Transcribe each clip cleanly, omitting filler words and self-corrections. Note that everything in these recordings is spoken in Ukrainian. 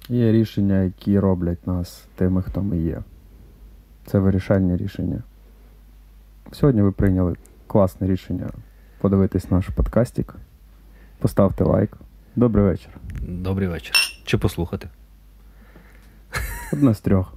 Є рішення, які роблять нас тими, хто ми є. Це вирішальні рішення. Сьогодні ви прийняли класне рішення подивитись наш подкастик. Поставте лайк. Добрий вечір. Добрий вечір. Чи послухати? Одна з трьох.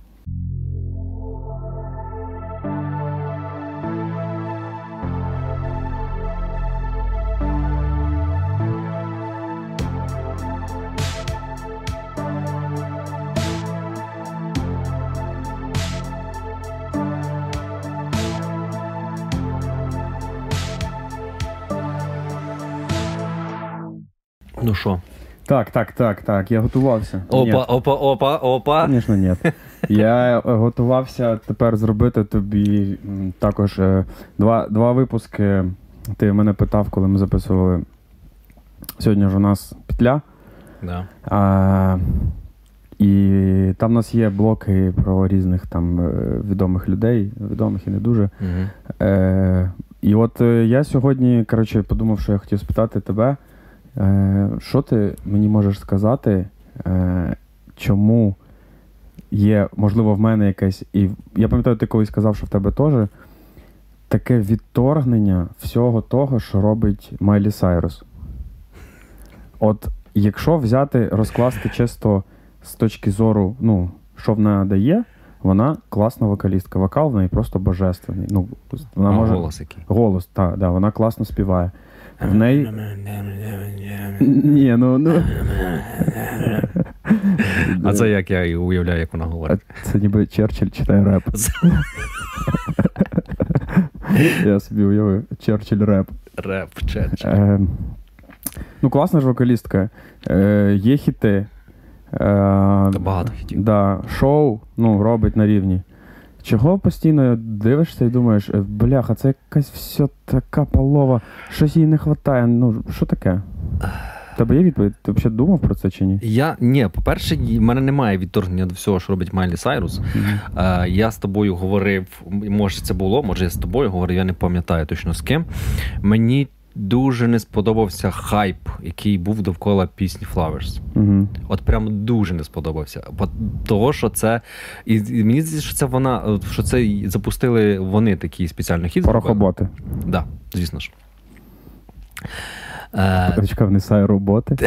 Ну що? Так, я готувався. Опа. Звісно, ні. Я готувався тепер зробити тобі також два випуски. Ти мене питав, коли ми записували. Сьогодні ж у нас петля. Да. І там у нас є блоки про різних там відомих людей, відомих і не дуже. Угу. І от я сьогодні, подумав, що я хотів спитати тебе, що ти мені можеш сказати, чому є, можливо, в мене якесь, і я пам'ятаю, ти колись сказав, що в тебе теж, таке відторгнення всього того, що робить Майлі Сайрус. От якщо взяти, розкласти чисто з точки зору, що вона дає, вона класна вокалістка. Вокал в неї просто божественний. Вона може... Голос який. Голос, так, вона класно співає. В неї... Ні, А це як я уявляю, як вона говорить? Це ніби Черчилль читає реп. Я собі уявив. Черчилль реп. Реп, Черчилль. Класна ж вокалістка. Є хіти. Багато хітів. Да, шоу, робить на рівні. Чого постійно дивишся і думаєш, бляха, це якась все така полова, щось їй не вистачає, що таке? У тебе є відповідь? Ти взагалі думав про це чи ні? Ні, по-перше, в мене немає відторгнення до всього, що робить Майлі Сайрус. Mm-hmm. Я з тобою говорив, може це було, може я з тобою говорив, я не пам'ятаю точно з ким. Мені дуже не сподобався хайп, який був довкола пісні Flowers. Mm-hmm. От прям дуже не сподобався. Того, що це... І мені здається, що це вона... Що це запустили вони такий спеціальний хід. Порохоботи. Так, да, звісно ж. Чекав, не сайроботи?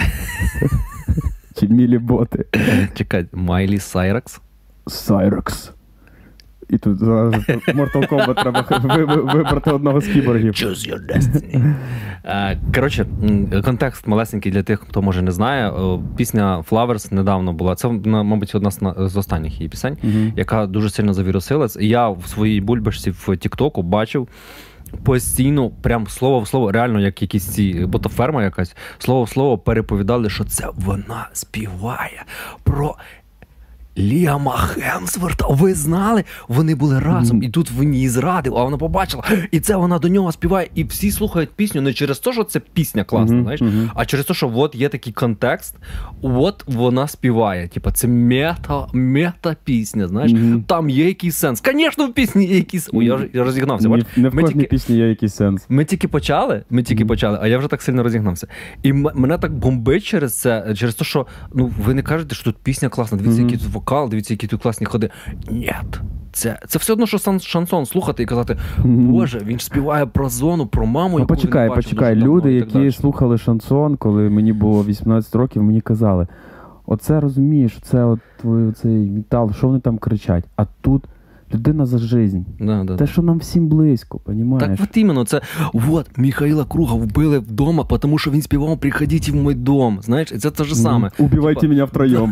Чи міліботи? Чекай, Майлі Сайракс? Сайракс. І тут зараз Mortal Kombat треба вибрати одного з кіборгів. Choose your destiny. Коротше, контекст малесенький для тих, хто може не знає. Пісня Flowers недавно була. Це, мабуть, одна з останніх її пісень, яка дуже сильно завірусилась. Я в своїй бульбашці в Тік-Току бачив постійно, прям слово в слово, реально як якісь ці ботоферма якась, слово в слово переповідали, що це вона співає про Ліама Хемсворта. Ви знали? Вони були разом, і тут він її зрадив, а вона побачила, і це вона до нього співає. І всі слухають пісню не через те, що це пісня класна, знаєш, а через те, що от є такий контекст, от вона співає. Типа, це мета-пісня, знаєш. Там є якийсь сенс. Звісно, в пісні є якийсь... Ой, я розігнався. Не в кожній пісні є якийсь сенс. Ми тільки почали, а я вже так сильно розігнався. І мене так бомбить через це, через те, що, ви не кажете, що тут пісня класна, дивіться, який тут вокал, дивіться, які тут класні ходи. Ні, це все одно, що шансон слухати і казати, боже, він ж співає про зону, про маму, яку він бачив. Почекай, люди, які слухали шансон, коли мені було 18 років, мені казали, оце розумієш, це от твій цей метал, що вони там кричать, а тут людина за жизнь. Те, що нам всім близько, понімаєш? Так от іменно, це, Михайла Круга вбили вдома, тому що він співав «Приходіть в мій дом», знаєш, і це те ж саме. Убивайте мене втроєм.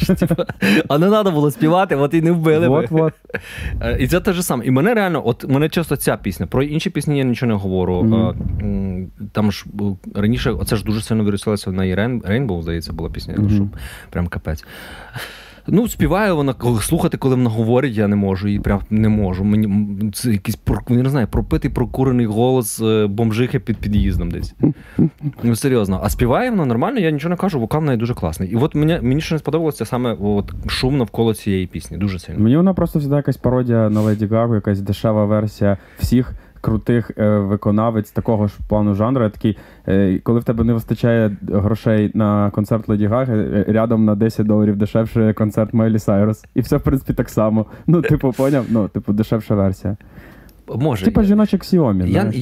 А не треба було співати, от і не вбили. Вот. І це те ж саме. І мене реально, мене часто ця пісня, про інші пісні я нічого не говорю. Там ж раніше, оце ж дуже сильно вирусилося на Rainbow, здається, була пісня, що прям капець. Співаю вона, слухати, коли вона говорить, я не можу, і прям не можу. Мені це якийсь, не знаю, пропитий, прокурений голос бомжихи під під'їздом десь. Серйозно. А співає вона нормально, я нічого не кажу, вокал в неї дуже класний. І от мені ще не сподобалося саме шум навколо цієї пісні, дуже сильно. Мені вона просто завжди якась пародія на Леді Гагу, якась дешева версія всіх крутих виконавець такого ж плану жанру. Я такий, коли в тебе не вистачає грошей на концерт Леді Гаги, рядом на $10 дешевше концерт Майлі Сайрус. І все, в принципі, так само. Ну, типу, поняв? Ну, типу, дешевша версія. Може. Типа жіночок Xiaomi,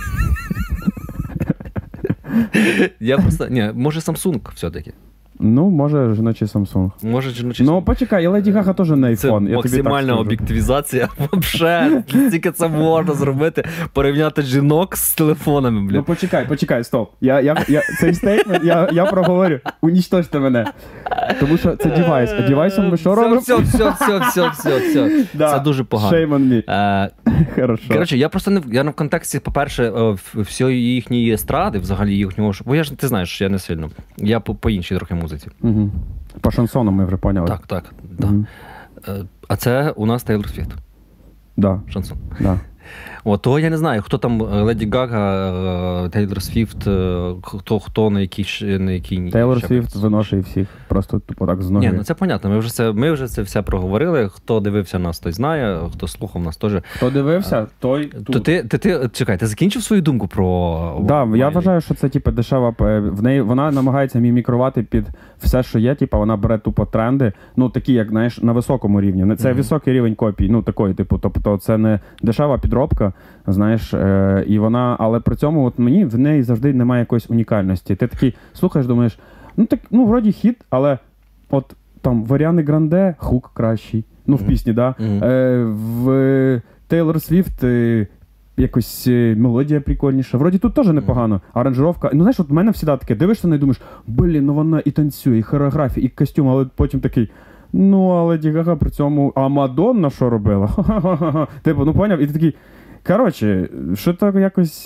Я просто... Ні, може Samsung все-таки. Ну, може, жіночий Samsung. Може, жіночий... Ну, почекай, і Леді Гага теж не iPhone. Це максимальна об'єктивізація. Вообще, тільки це можна зробити. Порівняти жінок з телефонами, блін. Ну, почекай, стоп. Цей стейтмент я проговорю. Унічтожте мене. Тому що це девайс. А девайсом ми що робимо? Все. Це дуже погано. Shame on me. Хорошо. Коротше, я просто не в контексті, по-перше, всієї їхньої естради, взагалі їхнього... Бо ти знаєш, що я не сильно. Я по іншій трохи музиці. Угу. По шансону ми вже поняли. Так. Угу. А це у нас Тейлор Свіфт. Да. Шансон. Да. От, то я не знаю, хто там Леді Гага, Тейлор Свіфт, хто на якій... Тейлор Свіфт виношує всіх, просто тупо так з ноги. Ні, ну це понятно, ми вже це все проговорили, хто дивився нас, той знає, хто слухав нас теж. Хто дивився, той тут. Чекай, ти закінчив свою думку про... Так, я вважаю, що це типу дешева, вона намагається мімікрувати під все, що є, типу вона бере тупо тренди, ну такі, як, знаєш, на високому рівні. Це високий рівень копій, ну такої, типу, тобто це не дешева підробка, знаєш, і вона, але при цьому от мені в неї завжди немає якоїсь унікальності. Ти такий слухаєш, думаєш, вроді хіт, але от там в Аріани Гранде хук кращий, ну в пісні, да? В Тейлор Свіфт якось мелодія прикольніша. Вроді тут теж непогано. Аранжировка. Ну, знаєш, от в мене всегда таке, дивишся на неї і думаєш, блін, ну вона і танцює, і хореографія, і костюм, але потім такий, ну, але Леді Гага при цьому, а Мадонна що робила? Ха-ха-ха-ха. Типу, ну поняв? І ти такий, коротше, що то якось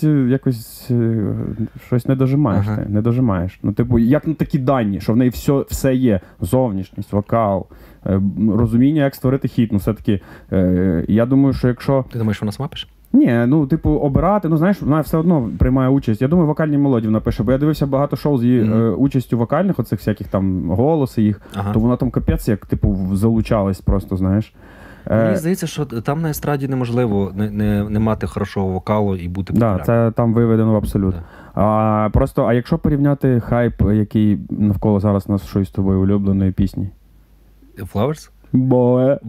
щось не дожимаєш. Ага. Не дожимаєш. Ну, типу, як на такі дані, що в неї все є. Зовнішність, вокал, розуміння, як створити хіт. Ну, все-таки, я думаю, що якщо... Ти думаєш, вона сама пише? Ні, ну, типу, обирати, ну, знаєш, вона все одно приймає участь. Я думаю, вокальні мелодії вона пише, бо я дивився багато шоу з її участю вокальних, оцих всяких там голоси їх, то вона там капець, як, типу, залучалась просто, знаєш. Мені здається, що там на естраді неможливо не мати хорошого вокалу і бути популярним. Так, це там виведено в абсолют. Да. А якщо порівняти хайп, який навколо зараз нашої з тобою улюбленої пісні? Flowers? Boy.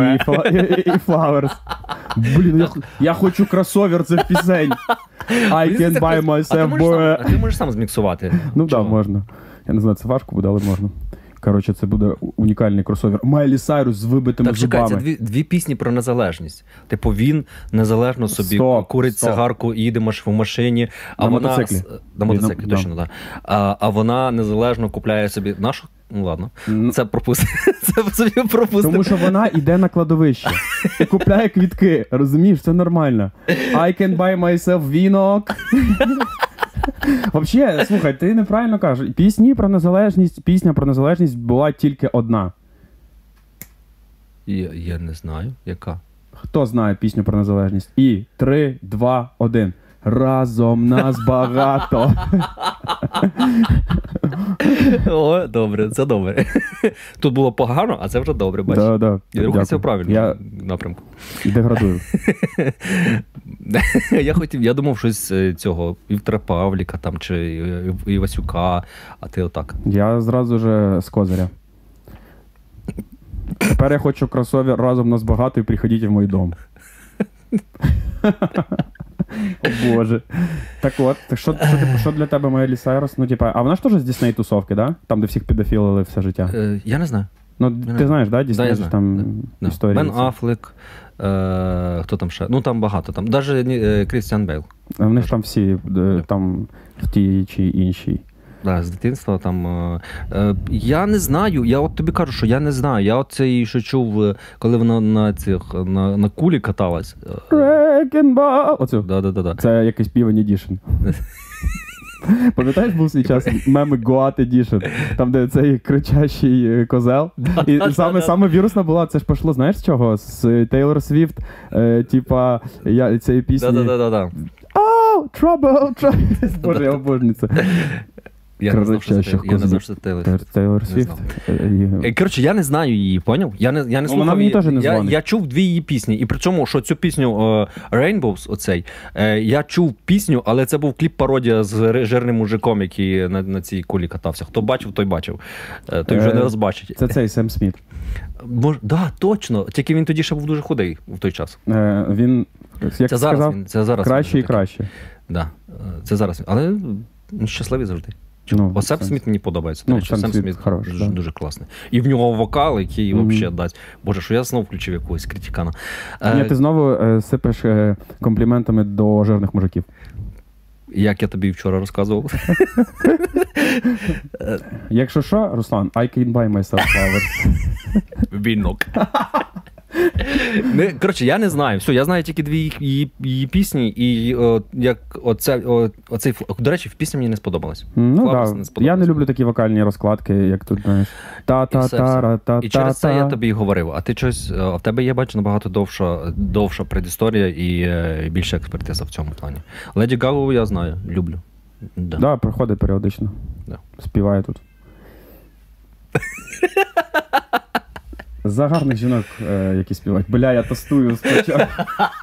І Flowers. Блін, я хочу кросовер цих пісень. I can buy myself, boy. А ти можеш сам зміксувати? Ну так, можна. Я не знаю, це важко буде, але можна. Коротше, це буде унікальний кросовер. Майлі Сайрус з вибитими зубами. Так, чекай, це дві пісні про незалежність. Типу, він незалежно собі курить цигарку і їде в машині. А на вона... мотоциклі. На мотоциклі, точно, так. А вона незалежно купляє собі... Нашу? Ну, ладно. Це собі пропустимо. Тому що вона йде на кладовище і купляє квітки. Розумієш? Це нормально. I can buy myself вінок. Взагалі, слухай, ти неправильно кажеш. Пісня про незалежність була тільки одна. Я не знаю, яка. Хто знає пісню про незалежність? І 3, 2, 1. Разом нас багато. О, добре, це добре. Тут було погано, а це вже добре, бачиш. Да. Я рухаюся в правильному напрямку. Деградую. Я думав щось цього Віктора Павліка там, чи Івасюка, а ти отак. Я зразу же з Козиря. Тепер я хочу кросовер «Разом нас багато» і приходіть в мій дом. О Боже. Так от, що для тебе Майлі Сайрус? Ну, типа, а вона ж теж з Дісней тусовки, да? Там, де всіх педофілили все життя. Я не знаю. Ну, ти знаєш, да? Дісней ж там історії. Бен Аффлек, хто там ще? Ну, там багато. Там навіть Крістіан Бейл. Вони ж там всі, там в тій чи іншій. Так, з дитинства там... Я не знаю, я от тобі кажу, що я не знаю. Я от це і що чув, коли вона на кулі каталась. Оцю? Да. Це якийсь Півень Edition. Пам'ятаєш, був свій час меми Goat Edition, там, де цей кричащий козел. І саме вірусна була, це ж пішло, знаєш з чого? З Тейлор Свіфт, типа, цієї пісні. Да. Oh, trouble. Боже, я обожнюю це. Я не знав, що це Тейлор Свіфт. Коротше, я не знаю її, поняв? Я не слухав вона мені теж не дзвонить. Я чув 2 її пісні. І при чому, що цю пісню Rainbows, оцей, я чув пісню, але це був кліп-пародія з жирним мужиком, який на цій кулі катався. Хто бачив, той бачив. Той вже не розбачить. Це цей Сем Сміт. Да, точно. Тільки він тоді ще був дуже худий в той час. Він, як це зараз краще і краще. Да, це зараз. Але щасливий завжди. Бо Сем Сміт мені подобається. Сем Сміт дуже класний. І в нього вокал, який взагалі дасть. Боже, що я знову включив якогось критикана. Ні, ти знову сипеш компліментами до жирних мужиків. Як я тобі вчора розказував. Якщо що, Руслан, I can buy myself flowers. Вінок. Коротше, я не знаю. Все, я знаю тільки 2 її пісні, і як оцей... До речі, в пісні мені не сподобалось. Я не люблю такі вокальні розкладки, як тут, знаєш. Та-та-та-ра-та-та-та. І через це я тобі і говорив. А ти щось... А в тебе є, бачу, набагато довша предісторія і більше експертиза в цьому плані. Леді Гагу я знаю, люблю. Да, приходить періодично. Співає тут. За гарних жінок, які співають. Бля, я тостую спочатку.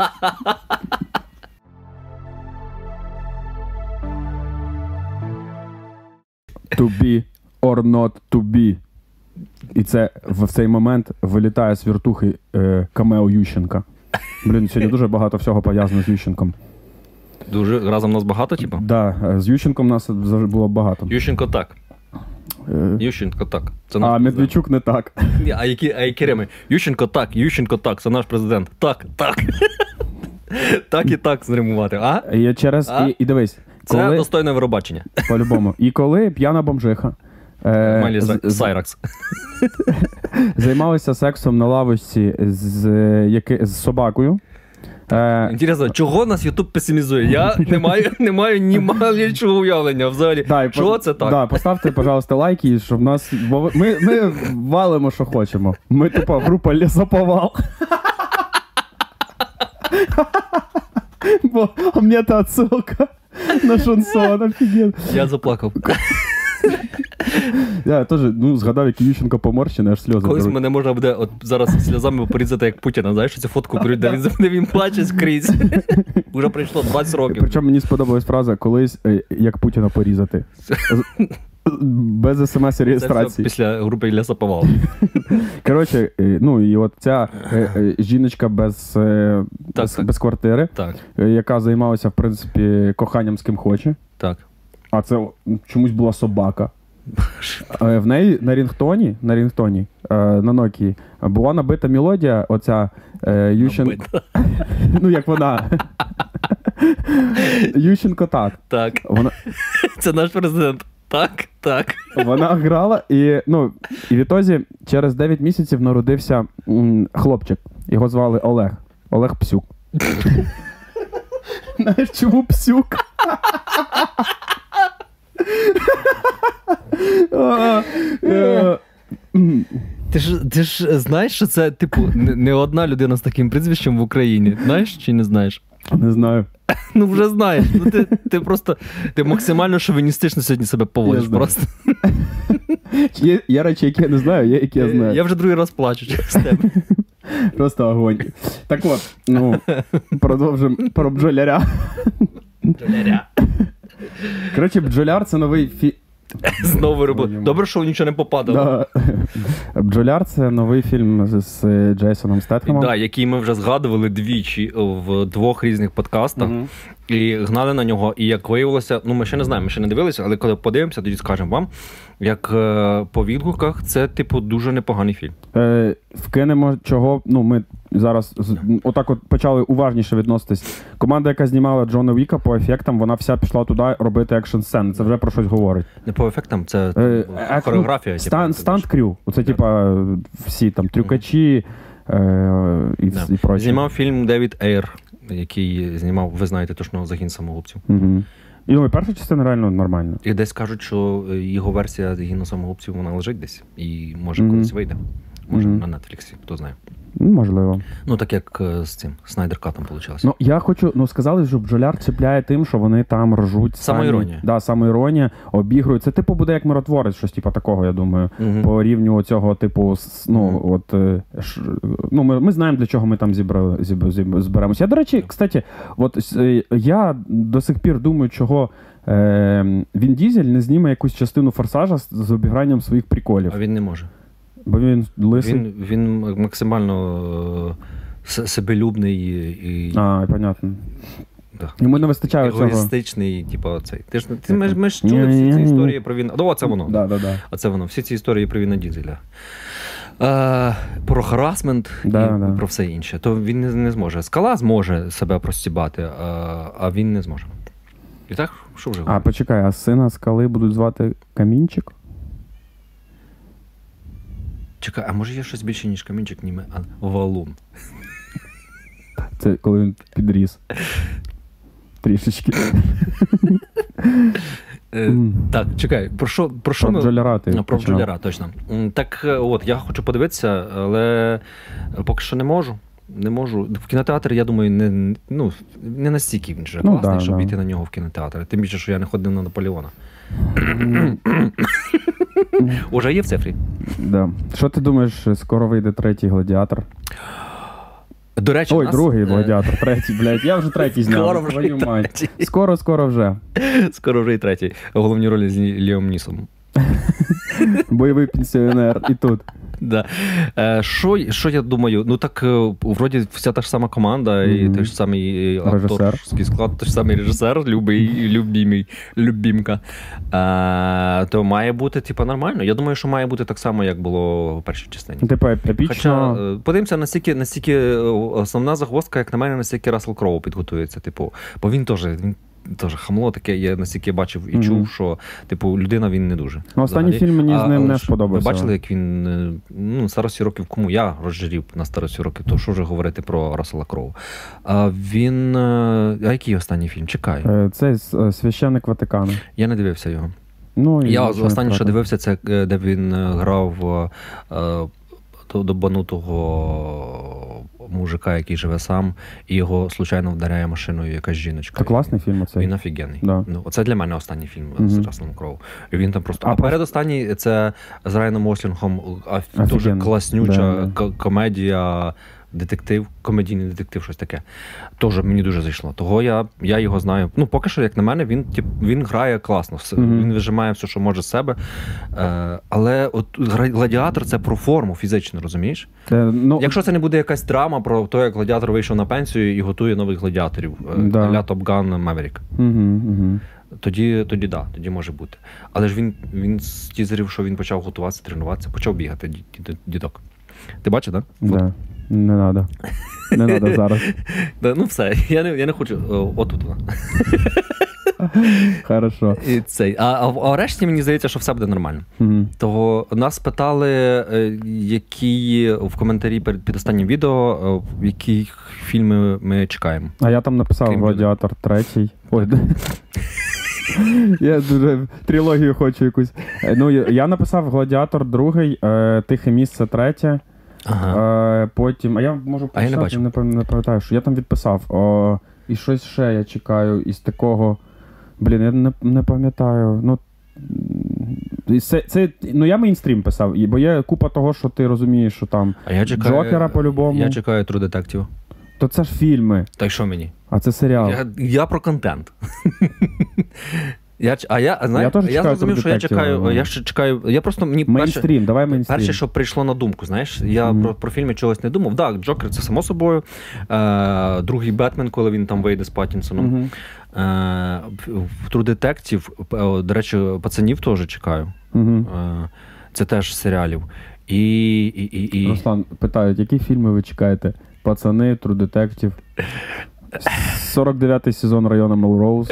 To be or not to be. І це в цей момент вилітає з віртухи камео Ющенка. Блін, сьогодні дуже багато всього пов'язано з Ющенком. Дуже? Разом нас багато, типу? Так, да, з Ющенком нас було багато. Ющенко так. Ющенко так. Це наш Медведчук не так. А які реми? Ющенко так, це наш президент. Так. Так і так зримувати, а? І дивись. Це достойне Євробачення. По-любому. І коли п'яна бомжиха Майлі Сайракс займалися сексом на лавочці з собакою. Інтересно, чого нас YouTube песимізує? Я не маю ні малючого уявлення взагалі. Що це так? Да, поставте, пожалуйста, лайки, щоб нас... Бо ми валимо, що хочемо. Ми, типа, група Лісоповал. Бо у мене та отсилка на шансон, офігенно. Я заплакав. Я теж згадав, як Ющенко поморщений, аж сльози. Колись мене можна буде от зараз сльозами порізати, як Путіна. Знаєш, цю фотку беруть, де він плаче скрізь. Уже пройшло 20 років. Причому мені сподобалась фраза «колись, як Путіна порізати». Без смс-реєстрації. Це після групи Лісоповал. Коротше, і от ця жіночка без квартири, яка займалася, в принципі, коханням з ким хоче. Так. А це чомусь була собака. В неї на рінгтоні, на Nokia, була набита мелодія, оця Ющенко... як вона. Ющенко так. Так. Це наш президент. Так. Вона грала, і відтоді через 9 місяців народився хлопчик. Його звали Олег. Олег Псюк. Знаєш, чому Псюк? Ти ж знаєш, що це, типу, не одна людина з таким прізвищем в Україні. Знаєш чи не знаєш? Не знаю. Вже знаєш. Ти просто, ти максимально шовіністично сьогодні себе поводиш просто. Є речі, які я не знаю, є, які я знаю. Я вже другий раз плачу через тебе. Просто огонь. Так от, продовжимо про бджоляря. Коротше, бджоляр – це новий Знову робота. Добре, що нічого не попадало. Бджоляр – це новий фільм з Джейсоном Стетхемом. Так, який ми вже згадували двічі в 2 різних подкастах. І гнали на нього. І як виявилося, ми ще не знаємо, ми ще не дивилися, але коли подивимося, тоді скажемо вам, як по відгуках, це, типу, дуже непоганий фільм. Вкинемо чого, ми зараз отак от почали уважніше відноситись. Команда, яка знімала Джона Віка по ефектам, вона вся пішла туди робити екшн-сцени. Це вже про щось говорить. Не по ефектам, це хореографія. Стант-крю. Оце, типа, всі там трюкачі і прочі. Знімав фільм Девід Ейр, який знімав, ви знаєте, точно «Загін самогубців». І перша частина реально нормальна. І десь кажуть, що його версія «Загіну самогубців» вона лежить десь і може колись вийде. може, на Netflix, хто знає. Можливо. Ну, так як з цим Снайдер-катом вийшло. Ну, я хочу, сказали, що бджоляр чіпляє тим, що вони там ржуть самоіронія. Да, самоіронія, обігрують. Це, типу, буде як миротворець, щось типу такого, я думаю. По рівню цього, типу, ми знаємо, для чого ми там зберемося. Я, до речі, кстати, я до сих пір думаю, чого Він Дізель не зніме якусь частину «Форсажа» з обігранням своїх приколів. А він не може. Бо він лисий? Він максимально себелюбний і... понятно. Да. Йому не вистачає цього. Егоїстичний, типу, цей. Ми ж чули всі ці історії про Віна. Оце воно. Да. Оце воно. Всі ці історії про Віна Дізеля. Про харасмент і про все інше. То він не зможе. Скала зможе себе простібати, а він не зможе. І так, що вже? Почекай, а сина Скали будуть звати Камінчик? Чекай, а може є щось більше, ніж Камінчик, а Валун? Це коли він підріс. Трішечки. Так, чекай, про що ми... Бджоляра ти Про бджоляра, точно. Так, я хочу подивитися, але поки що не можу. Не можу. В кінотеатрі, я думаю, не настільки він вже класний, щоб йти на нього в кінотеатр. Тим більше, що я не ходив на Наполеона. Уже є в цифрі. Да. Що ти думаєш, скоро вийде третій «Гладіатор»? До речі, другий «Гладіатор», третій, блядь. Я вже третій зняв. Скоро вже і третій. Скоро вже. Скоро вже і третій. Головні ролі з Ліом Нісом. Бойовий пенсіонер. І тут. Да. Що я думаю? Ну так, вроді вся та ж сама команда, і той ж самий акторський склад, той ж самий режисер, любімка. То має бути, типу, нормально. Я думаю, що має бути так само, як було в першій частині. Типу, епічно. Хоча, подивимося, настільки основна загвоздка, як на мене, настільки Рассел Кроу підготується. Типу, бо він теж хамло таке, я настільки бачив і чув, що, типу, людина він не дуже. Останній фільм мені з ним не сподобався. Ви бачили, як він, старості років, кому я розжирів на старості років, то що вже говорити про Рассела Кроу. А який останній фільм? Чекай. Це «Священник Ватикану». Я не дивився його. Я останнє, що дивився, це де він грав добанутого мужика, який живе сам, і його случайно вдаряє машиною якась жіночка. Це класний фільм оцей. Він офігенний. Да. Оце для мене останній фільм з Расселом Кроу. І він там просто... А передостанній це з Райаном Гослінгом, дуже класнюча комедія, детектив, комедійний детектив, щось таке. Тож мені дуже зайшло. Того я його знаю. Поки що, як на мене, він грає класно. Він вижимає все, що може з себе. Але от «Гладіатор» – це про форму фізично, розумієш? Якщо це не буде якась драма про те, як «Гладіатор» вийшов на пенсію і готує нових гладіаторів. А-ля Top Gun Maverick. Тоді може бути. Але ж він з тізерів, що він почав готуватися, тренуватися, почав бігати, дідок. Ти бачив, так? Да. Не надо. Не надо зараз. Все, я не хочу. Отут вона. Хорошо. А решті, мені здається, що все буде нормально. Того нас питали, які в коментарі під останнім відео, які фільми ми чекаємо. А я там написав «Гладіатор» третій. Ой, я дуже трилогію хочу якусь. Я написав «Гладіатор» другий, «Тихе місце» третє. Потім, я можу почати, не пам'ятаю, що я там відписав. І щось ще я чекаю із такого, я не пам'ятаю. Я мейнстрім писав, бо є купа того, що ти розумієш, що там Джокера по-любому. Я чекаю True Detective. То це ж фільми. Так що мені? А це серіал. Я про контент. Я зрозумів, що я ще чекаю. Я просто мейнстрім, давай мейнстрім. Перше, що прийшло на думку, знаєш, я про фільми чогось не думав. Так, Джокер це само собою. Другий Бетмен, коли він там вийде з Паттінсоном. В True Detective, до речі, пацанів теж чекаю. Це теж з серіалів. Руслан, питають, які фільми ви чекаєте? Пацани, True Detective. 49-й сезон району Мелроуз.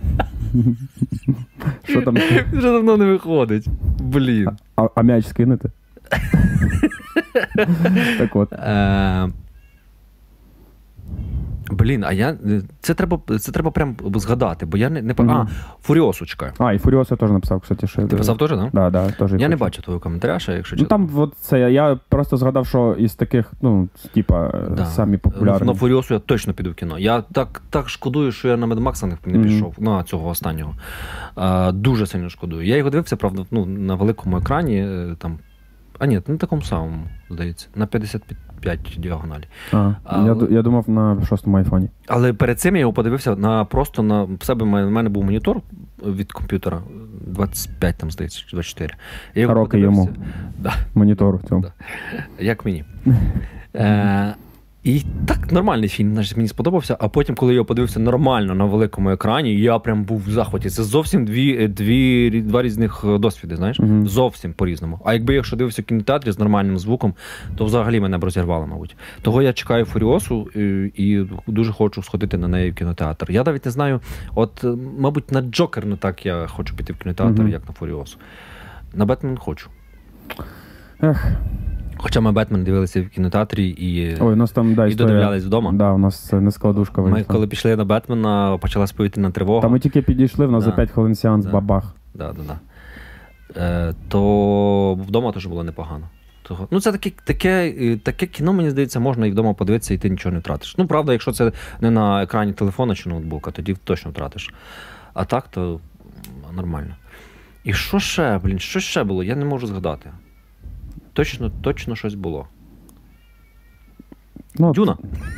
Що там? Вже давно не виходить. Блін. А м'яч скинете? Так от. Блін, це треба прям згадати, бо я не Фуріосочка. І Фуріоса теж написав, кстати. Що... Ти писав теж, так? Да, теж. Я не бачу твого коментаря, ще, якщо чесно. Там от це, я просто згадав, що із таких, самі популярні. На Фуріосу я точно піду в кіно. Я так шкодую, що я на Mad Max не пішов, на цього останнього. Дуже сильно шкодую. Я його дивився, правда, на великому екрані, там, ні, на такому самому, здається, на 55 діагоналі. Я думав на 6-му айфоні. Але перед цим я його подивився просто на себе, в мене був монітор від комп'ютера, 25 там, здається, 24. Я його роки йому. Да. Монітору в цьому. Да. Як мені. І так, нормальний фільм, мені сподобався, а потім, коли я його подивився нормально на великому екрані, я прям був в захваті. Це зовсім два різних досвіди, знаєш? Зовсім по-різному. А якщо дивився в кінотеатрі з нормальним звуком, то взагалі мене б розірвало, мабуть. Того я чекаю Фуріосу і дуже хочу сходити на неї в кінотеатр. Я навіть не знаю, мабуть, на Джокер не так я хочу піти в кінотеатр, як на Фуріосу. На Бетмен хочу. Хоча ми Бетмен дивилися в кінотеатрі і додивлялись вдома. Да, у нас не складушка вийшла. Ми коли пішли на Бетмена, почалась повітряна тривога. Та ми тільки підійшли, в нас за 5 хвилин сеанс, бабах. То вдома теж було непогано. Це таке кіно, мені здається, можна і вдома подивитися, і ти нічого не втратиш. Правда, якщо це не на екрані телефона чи ноутбука, тоді точно втратиш. А так, то нормально. І що ще було? Я не можу згадати. Точно щось було. Дюна.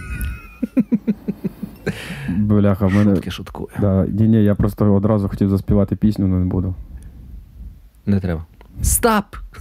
Бляха, в мене... Шутки шуткую. Да. Ні, я просто одразу хотів заспівати пісню, але не буду. Не треба. Стоп!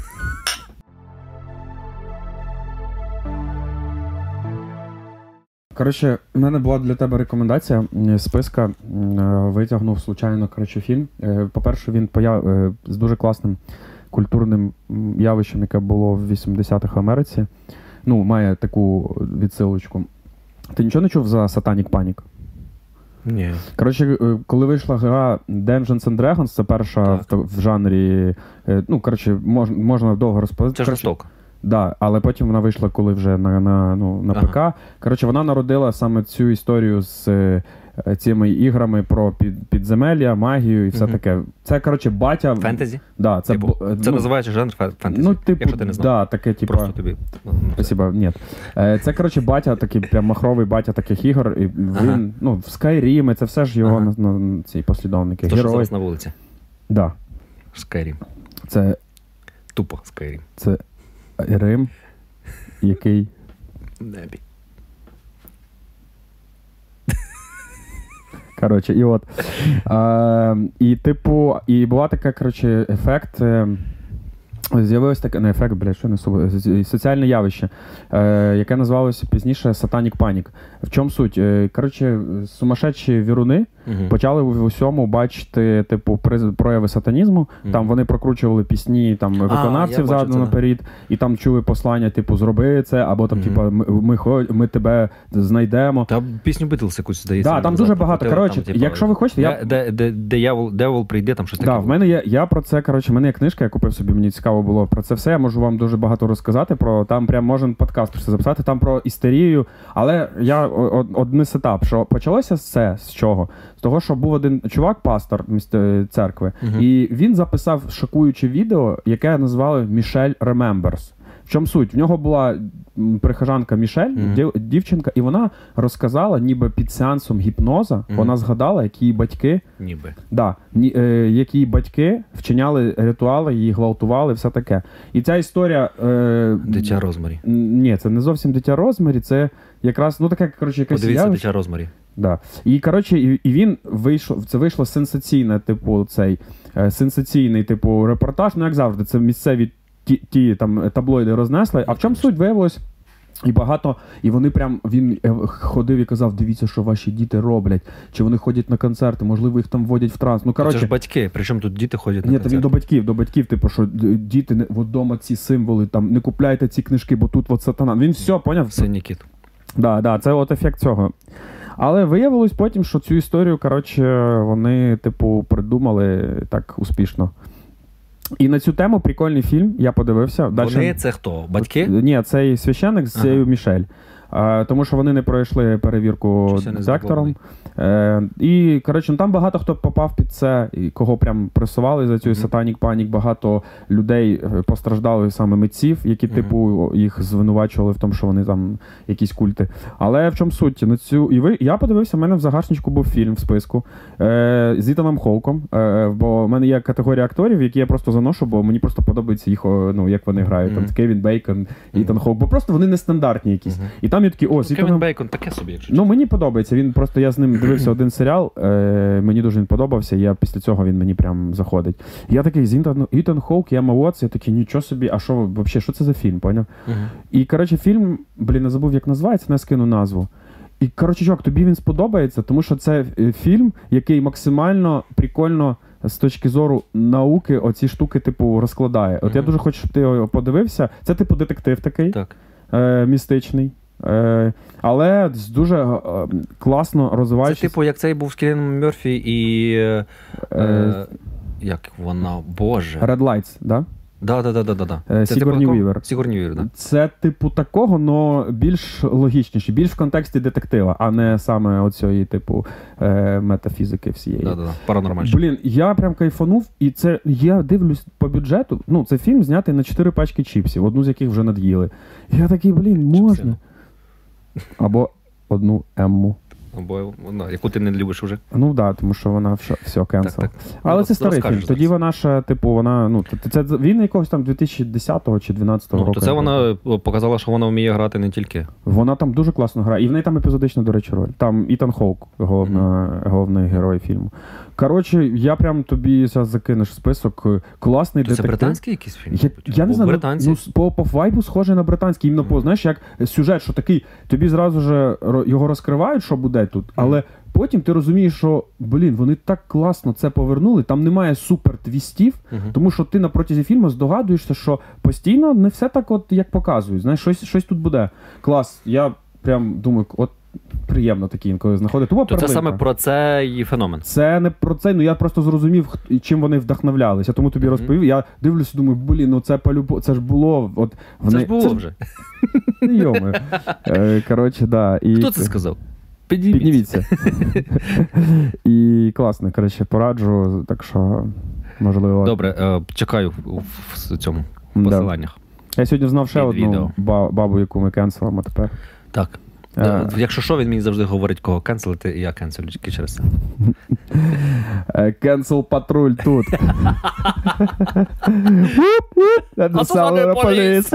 Коротше, в мене була для тебе рекомендація з списка. Витягнув, случайно, фільм. По-перше, він з дуже класним культурним явищем, яке було в 80-х в Америці. Має таку відсилочку. Ти нічого не чув за Satanic Panic? Ні. Коротше, коли вийшла гра Dungeons and Dragons, це перша в жанрі... можна довго розповідати. Це жорстоко. Да, але потім вона вийшла, коли вже на ПК. Коротше, вона народила саме цю історію з цими іграми про підземелля, магію і все таке. Це, батя... Фентезі? Да, це називається жанр фентезі, якщо ти не знав. Да, таке, просто тобі... Спасибо, ні. Це, батя, такий прям махровий батя таких ігор. І він, в Skyrim, це все ж його ці послідовники. То, що зараз на вулиці? Да. Skyrim. Це... Тупо Skyrim. Це Рим, який... Небі. Коротше, і була така, ефект, з'явилось таке, не ефект, соціальне явище, яке називалося пізніше Satanic Panic. В чому суть? Сумасшедші віруни почали в усьому бачити, прояви сатанізму. Там вони прокручували пісні виконавців задом наперед, і там чули послання, зроби це, або там, ми тебе знайдемо. Та пісню Beatles якусь, здається. Так, там дуже багато. Якщо ви хочете, Devil прийде, там щось таке. Так, в мене я про це, в мене є книжка, я купив собі, мені цікаво було про це все, я можу вам дуже багато розказати, там прям можна подкаст про це записати, там про істерію, але я один сетап, що почалося це з чого? З того, що був один чувак, пастор церкви, і він записав шокуюче відео, яке назвали «Мішель Remembers». В чому суть? В нього була прихожанка Мішель, дівчинка, і вона розказала, ніби під сеансом гіпноза, вона згадала, які батьки... Ніби. Да, які батьки вчиняли ритуали, її гвалтували, все таке. І ця історія... Дитя Розмарі. Ні, це не зовсім Дитя Розмарі, це якраз, таке, якесь... Подивіться Дитя Розмарі. Да. І, і він вийшов, це вийшло сенсаційне, сенсаційний, репортаж, як завжди, це місцеві ті таблоїди рознесли. А в чому суть? Виявилось, і вони прям, він ходив і казав, дивіться, що ваші діти роблять, чи вони ходять на концерти, можливо, їх там вводять в транс. Це ж батьки, причому тут діти ходять на концерти? Ні, він до батьків, що діти, вдома ці символи, не купляйте ці книжки, бо тут сатана. Він все, поняв? Синій кіт. Да, це ефект цього. Але виявилось потім, що цю історію, вони, придумали так успішно. І на цю тему прикольний фільм, я подивився. Вони це хто? Батьки? Ні, цей священник з цією Мішель. тому що вони не пройшли перевірку директором. І, коротше, ну, там багато хто попав під це, і кого прям пресували за цю Satanic Panic, багато людей постраждали, саме митців, які, типу, їх звинувачували в тому, що вони там якісь культи. Але в чому суть? Я подивився, в мене в загашничку був фільм в списку з Ітаном Хоуком, бо в мене є категорія акторів, які я просто заношу, бо мені просто подобається їх, ну, як вони грають. Там Кевін Бейкон, Ітан Хоук, бо просто вони нестандартні якісь. І там є такі, Кевін Бейкон таке собі, якщо. Ну, мені подобається, він просто, я з ним дивився один серіал, мені дуже він подобався, я після цього він мені прям заходить. Я такий, Ітан Хоук, я Уотс, я такий, нічого собі, а що, взагалі, що це за фільм, поняв? І, коротше, фільм, не забув, як називається, не скину назву. І, коротше, чувак, тобі він сподобається, тому що це фільм, який максимально прикольно з точки зору науки оці штуки, типу, розкладає. От я дуже хочу, щоб ти його подивився. Це, типу, детектив такий, містичний. Але дуже класно розвиваючись. Це, типу, як цей був з Кіліаном Мерфі і... як вона? Боже. Red Lights, да? Да. Сігурні Вівер. Сігурні Вівер, да. Це, типу, такого, но більш логічніше, більш в контексті детектива, а не саме оцієї, типу, метафізики всієї. Да. Паранормальне. Блін, я прям кайфанув, і це, я дивлюсь по бюджету, ну, це фільм знятий на 4 пачки чіпсів, одну з яких вже над'їли. Я такий, блін, можна. Або одну Емму. Або, яку ти не любиш уже. Ну так, да, тому що вона все кенсел. Так. Але це старий фільм. Тоді вона ж, типу, вона, ну, це він якогось там 2010-го чи 2012 року. То це вона показала, що вона вміє грати не тільки. Вона там дуже класно грає. І в неї там епізодична, до речі, роль. Там Ітан Хоук, головний герой фільму. Коротше, я прям тобі зараз закинеш список. Класний детектив. Це британський якийсь фільм? Я не знаю, ну, по вайбу схоже на британський. Іменно по, знаєш, як сюжет, що такий, тобі зразу ж його розкривають, що буде тут, але потім ти розумієш, що, блін, вони так класно це повернули, там немає супер-твістів, тому що ти на протязі фільму здогадуєшся, що постійно не все так, от як показують. Знаєш, щось тут буде. Клас. Я прям думаю, от приємно такі інколи знаходити. То це саме про цей феномен? Це не про це, ну я просто зрозумів, чим вони вдохновлялися. Тому тобі розповів. Я дивлюся, думаю, блін, ну це по-любому, це ж було. От, це ж було вже. Йоми. Коротше, да. Хто це сказав? Підніміться. І класно, коротше, пораджу, так що, можливо... Добре, чекаю в цьому посиланнях. Я сьогодні знав ще одну бабу, яку ми кенселимо тепер. Так. Якщо що, він мені завжди говорить, кого кенселити, і я кенселю тільки через це. Кенсел патруль тут. Написали поліс!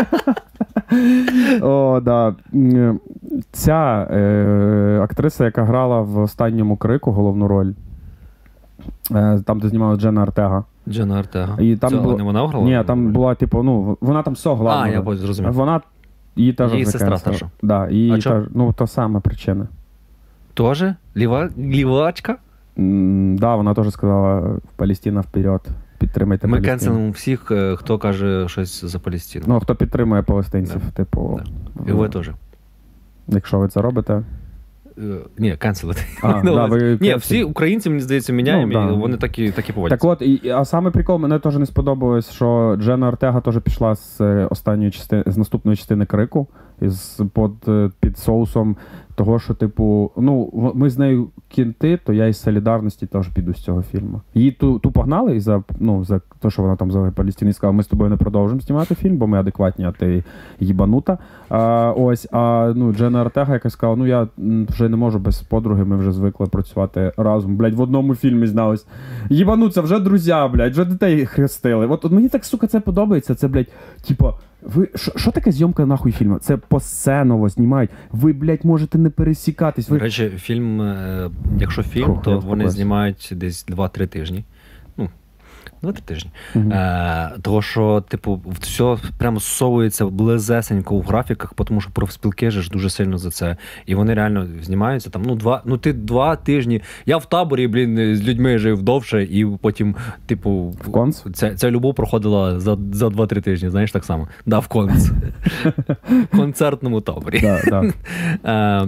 О, да. Ця актриса, яка грала в «Останньому крику» головну роль, там, де знімала Дженна Ортега. Дженна Ортега. Це не вона грала? Ні, там була, типу, ну, вона там все главна. Я зрозумів. Вона її теж її сестра старша. Да, її теж, ну, та сама причина. Тоже? Лівачка? Да, вона теж сказала «Палестина вперед». Підтримайте Ми Палестину. кенселимо всіх, хто каже щось за Палестину. Ну, хто підтримує палестинців, типу... І ви теж. Якщо ви це робите... Ні, кенселити. Ні, всі українці, мені здається, міняємо, і вони такі поводяться. Так от, а саме прикол, мене теж не сподобалось, що Дженна Ортега теж пішла з з наступної частини «Крику», під соусом того, що, типу, ну, ми з нею кінти, то я із солідарності теж піду з цього фільму. Її ту погнали за те, що вона там за Палестину сказала, ми з тобою не продовжимо знімати фільм, бо ми адекватні, а ти їбанута. Дженна Ортега, яка сказала, ну я вже не можу без подруги, ми вже звикли працювати разом. Блядь, в одному фільмі знялись. Їбануться, вже друзі, блядь, вже дітей хрестили. От мені так, сука, це подобається. Це, блядь, типа, ви, що таке зйомка нахуй фільму? Це посценово знімають. Ви, блядь, можете не пересікатись. До речі, фільм, якщо фільм, то вони знімають десь 2-3 тижні. 2-3 тижні. Того, що, типу, все прямо зсовується близесенько у графіках, тому що профспілки ж дуже сильно за це. І вони реально знімаються там, 2 тижні. Я в таборі, блін, з людьми жив довше, і потім, типу, ця любов проходила за 2-3 тижні, знаєш, так само. Да, в концертному таборі.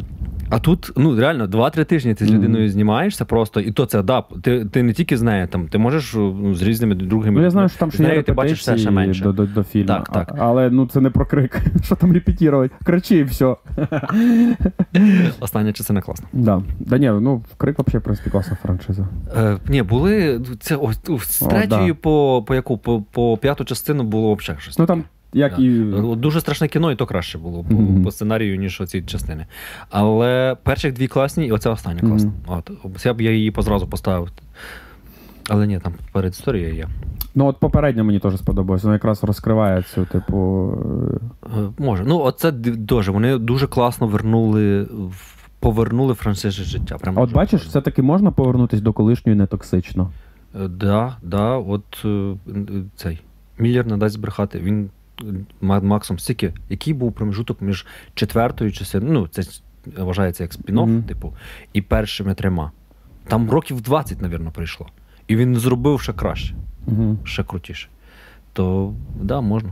А тут, ну, реально, 2-3 тижні ти з людиною знімаєшся просто, і то це, да, ти не тільки з нею, там, ти можеш з різними другими. Ну, я знаю, що там ще є ти бачиш все ще менше. До фільму. Так. Але, ну, це не про крик. Що там репетірувати? Кричи і все. Остання частина класна. Да. Да ні, ну, крик взагалі, в принципі, класна франшиза. Ні, були, це з третьої по яку, по п'яту частину було взагалі щось. Ну, там як і... Дуже страшне кіно, і то краще було по сценарію, ніж оці частини. Але перших 2 класні, і оця остання класна. От. Я б її позразу поставив. Але ні, там перед історією є. Ну, от попередньо мені теж сподобалось. Воно якраз розкриває цю, типу... Може. Ну, оце дуже. Вони дуже класно повернули франшизі життя. Прямо от бачиш, важливо. все-таки можна повернутися до колишньої нетоксично? Да. От цей Міллер не дасть збрехати. Він Максом стільки, який був промежуток між 4-ю частиною, ну, це вважається як спін-офф, типу, і першими 3. Там років 20, мабуть, прийшло. І він зробив ще краще, ще крутіше. То, да, можна.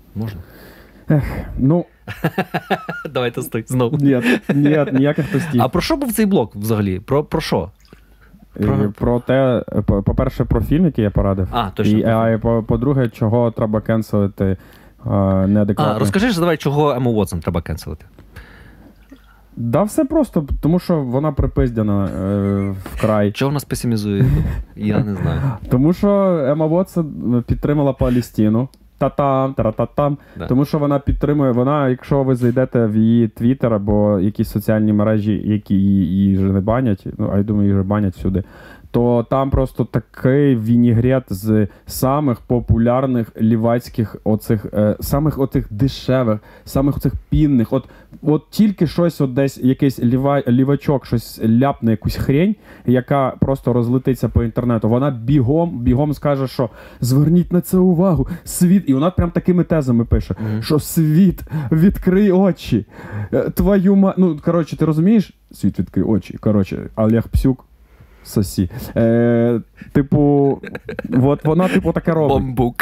Ну... Давайте стой, знову. Ні, ніяких тостів. А про що був цей блок взагалі? Про що? Про те, по-перше, про фільм, який я порадив. Точно. І по-друге, чого треба кенселити неадекватно. Розкажи ж, давай, чого Ему Уотсон треба кенселити? Да, все просто, тому що вона припиздяна вкрай. Чого нас песимізує? Я не знаю. Тому що Ема Уотсон підтримала Палестину. Та-там, тара-та-там. Да. Тому що вона підтримує, якщо ви зайдете в її твіттер або якісь соціальні мережі, які її вже не банять, ну, а я думаю, її вже банять всюди, то там просто такий вінігрет з самих популярних лівацьких оцих, самих отих дешевих, самих оцих пінних. От тільки щось от десь, якийсь лівачок щось ляпне якусь хрень, яка просто розлетиться по інтернету. Вона бігом скаже, що зверніть на це увагу, світ. І вона прям такими тезами пише, що світ, відкрий очі, твою ну, коротше, ти розумієш? Світ, відкрий очі. Коротше, Олег Псюк, сосі. Типу, от вона, типу, таке робить. Бомбук.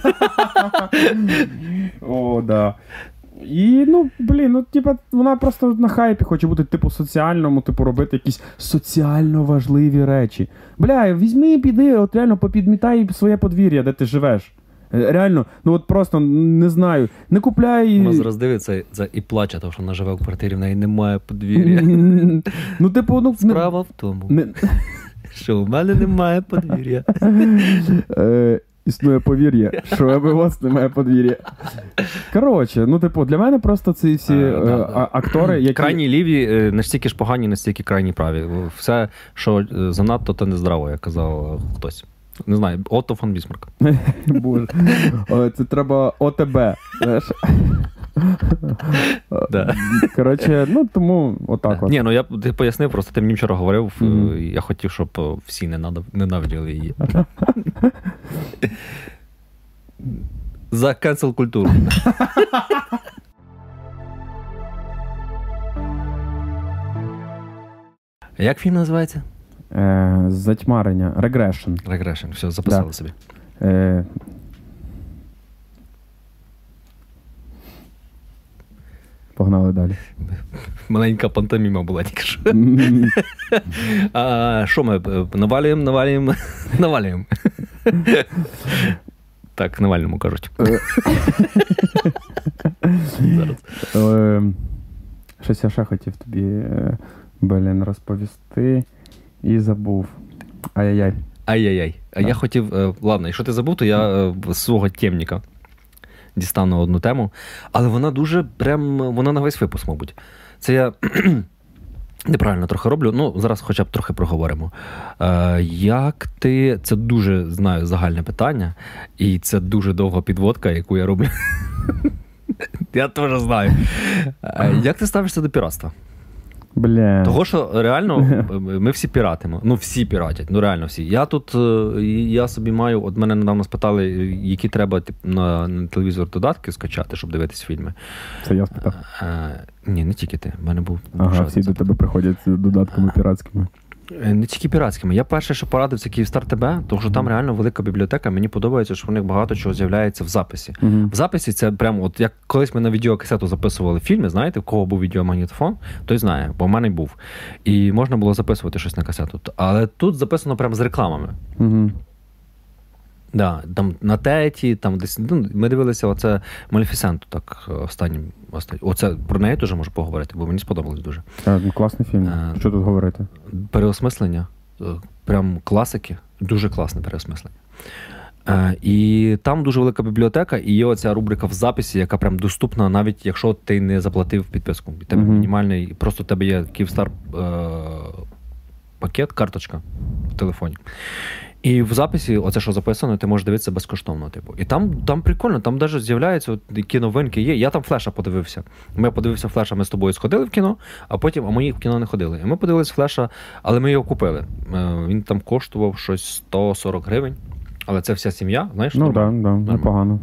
О, да. І, ну, типу, вона просто на хайпі хоче бути, типу, соціальному, типу, робити якісь соціально важливі речі. Візьми, піди, от реально попідмітай своє подвір'я, де ти живеш. Реально, ну от просто, не знаю, не купляй... Вона зараз дивиться і плаче, тому що вона живе в квартирі, в неї немає подвір'я. Ну, типу, ну... Справа в тому, що в мене немає подвір'я. Існує повір'я, що у вас немає подвір'я. Коротше, ну, типу, для мене просто ці всі актори, які... Крайні ліві настільки ж погані, настільки крайні праві. Все, що занадто, то не здраво, як казав хтось. Не знаю, Отто фон Бісмарк. Боже. Це треба ОТБ. Коротше, ну, тому отак от. Ні, ну ти пояснив, просто ти мені вчора говорив, я хотів, щоб всі ненавиділи її. За кенсел-культуру. Як фільм називається? Затьмарення. Regression. Все, записали собі. Погнали далі. Маленька пантоміма була тільки що. Що ми? Навалюємо? Так, Навальному кажуть. Зараз. Щось я ще хотів тобі, розповісти і забув. Ай-яй-яй. А я хотів... Ладно, якщо ти забув, то я з свого темника дістану одну тему. Але вона дуже вона на весь випуск, мабуть. Це я неправильно трохи роблю. Ну, зараз хоча б трохи проговоримо. Як ти... Це дуже, знаю, загальне питання. І це дуже довга підводка, яку я роблю. Я теж знаю. Як ти ставишся до піратства? Того, що реально ми всі піратимо. Ну, всі піратять. Ну, реально всі. Я собі маю, от мене недавно спитали, які треба на телевізор додатки скачати, щоб дивитись фільми. Це я спитав? Ні, не тільки ти. В мене був... Ага, всі до тебе приходять з додатками піратськими. Не тільки піратськими. Я перше, що порадив, це Київстар ТБ, тому що там реально велика бібліотека. Мені подобається, що в них багато чого з'являється в записі. В записі це прямо, от як колись ми на відеокасету записували фільми, знаєте, в кого був відеомагнітофон, той знає, бо в мене був. І можна було записувати щось на касету. Але тут записано прямо з рекламами. Да, там на теті, там десь, ми дивилися оце Малефісенту, так, останнім. Оце про неї теж можу поговорити, бо мені сподобалось дуже. Класний фільм. Що тут говорити? Переосмислення, прям класики, дуже класне переосмислення. І там дуже велика бібліотека, і є оця рубрика в записі, яка прям доступна, навіть якщо ти не заплатив підписку. І тебе мінімальний, просто у тебе є Київстар пакет, карточка в телефоні. І в записі, оце, що записано, ти можеш дивитися безкоштовно. Типу. І там прикольно, там навіть з'являються які новинки є. Я там Флеша подивився. Я подивився Флеша, ми з тобою сходили в кіно, а ми в кіно не ходили. І ми подивилися Флеша, але ми його купили. Він там коштував щось 140 гривень. Але це вся сім'я, знаєш? Ну, так, непогано.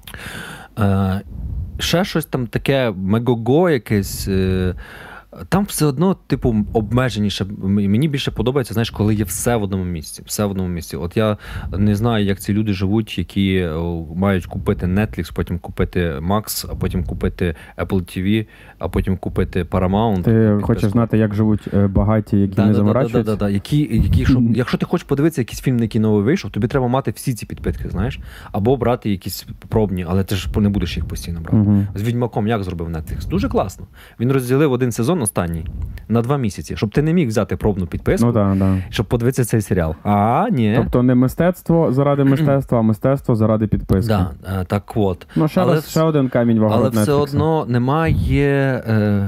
Ще щось там таке, Мегого якесь. Там все одно, типу, обмеженіше. Мені більше подобається, знаєш, коли є все в одному місці. Все в одному місці. От я не знаю, як ці люди живуть, які мають купити Netflix, потім купити Max, а потім купити Apple TV, а потім купити Paramount. Ти хочеш знати, як живуть багаті, які не заморачуються? Так. Якщо ти хочеш подивитися якийсь фільм, на який новий вийшов, тобі треба мати всі ці підписки, знаєш? Або брати якісь пробні, але ти ж не будеш їх постійно брати. З «Відьмаком» як зробив Netflix? Дуже класно. Він розділив один сезон останній на 2 місяці, щоб ти не міг взяти пробну підписку, щоб подивитися цей серіал. Ні. Тобто не мистецтво заради мистецтва, а мистецтво заради підписки. Так от. Ще один камінь в огород Netflix. Але все одно немає...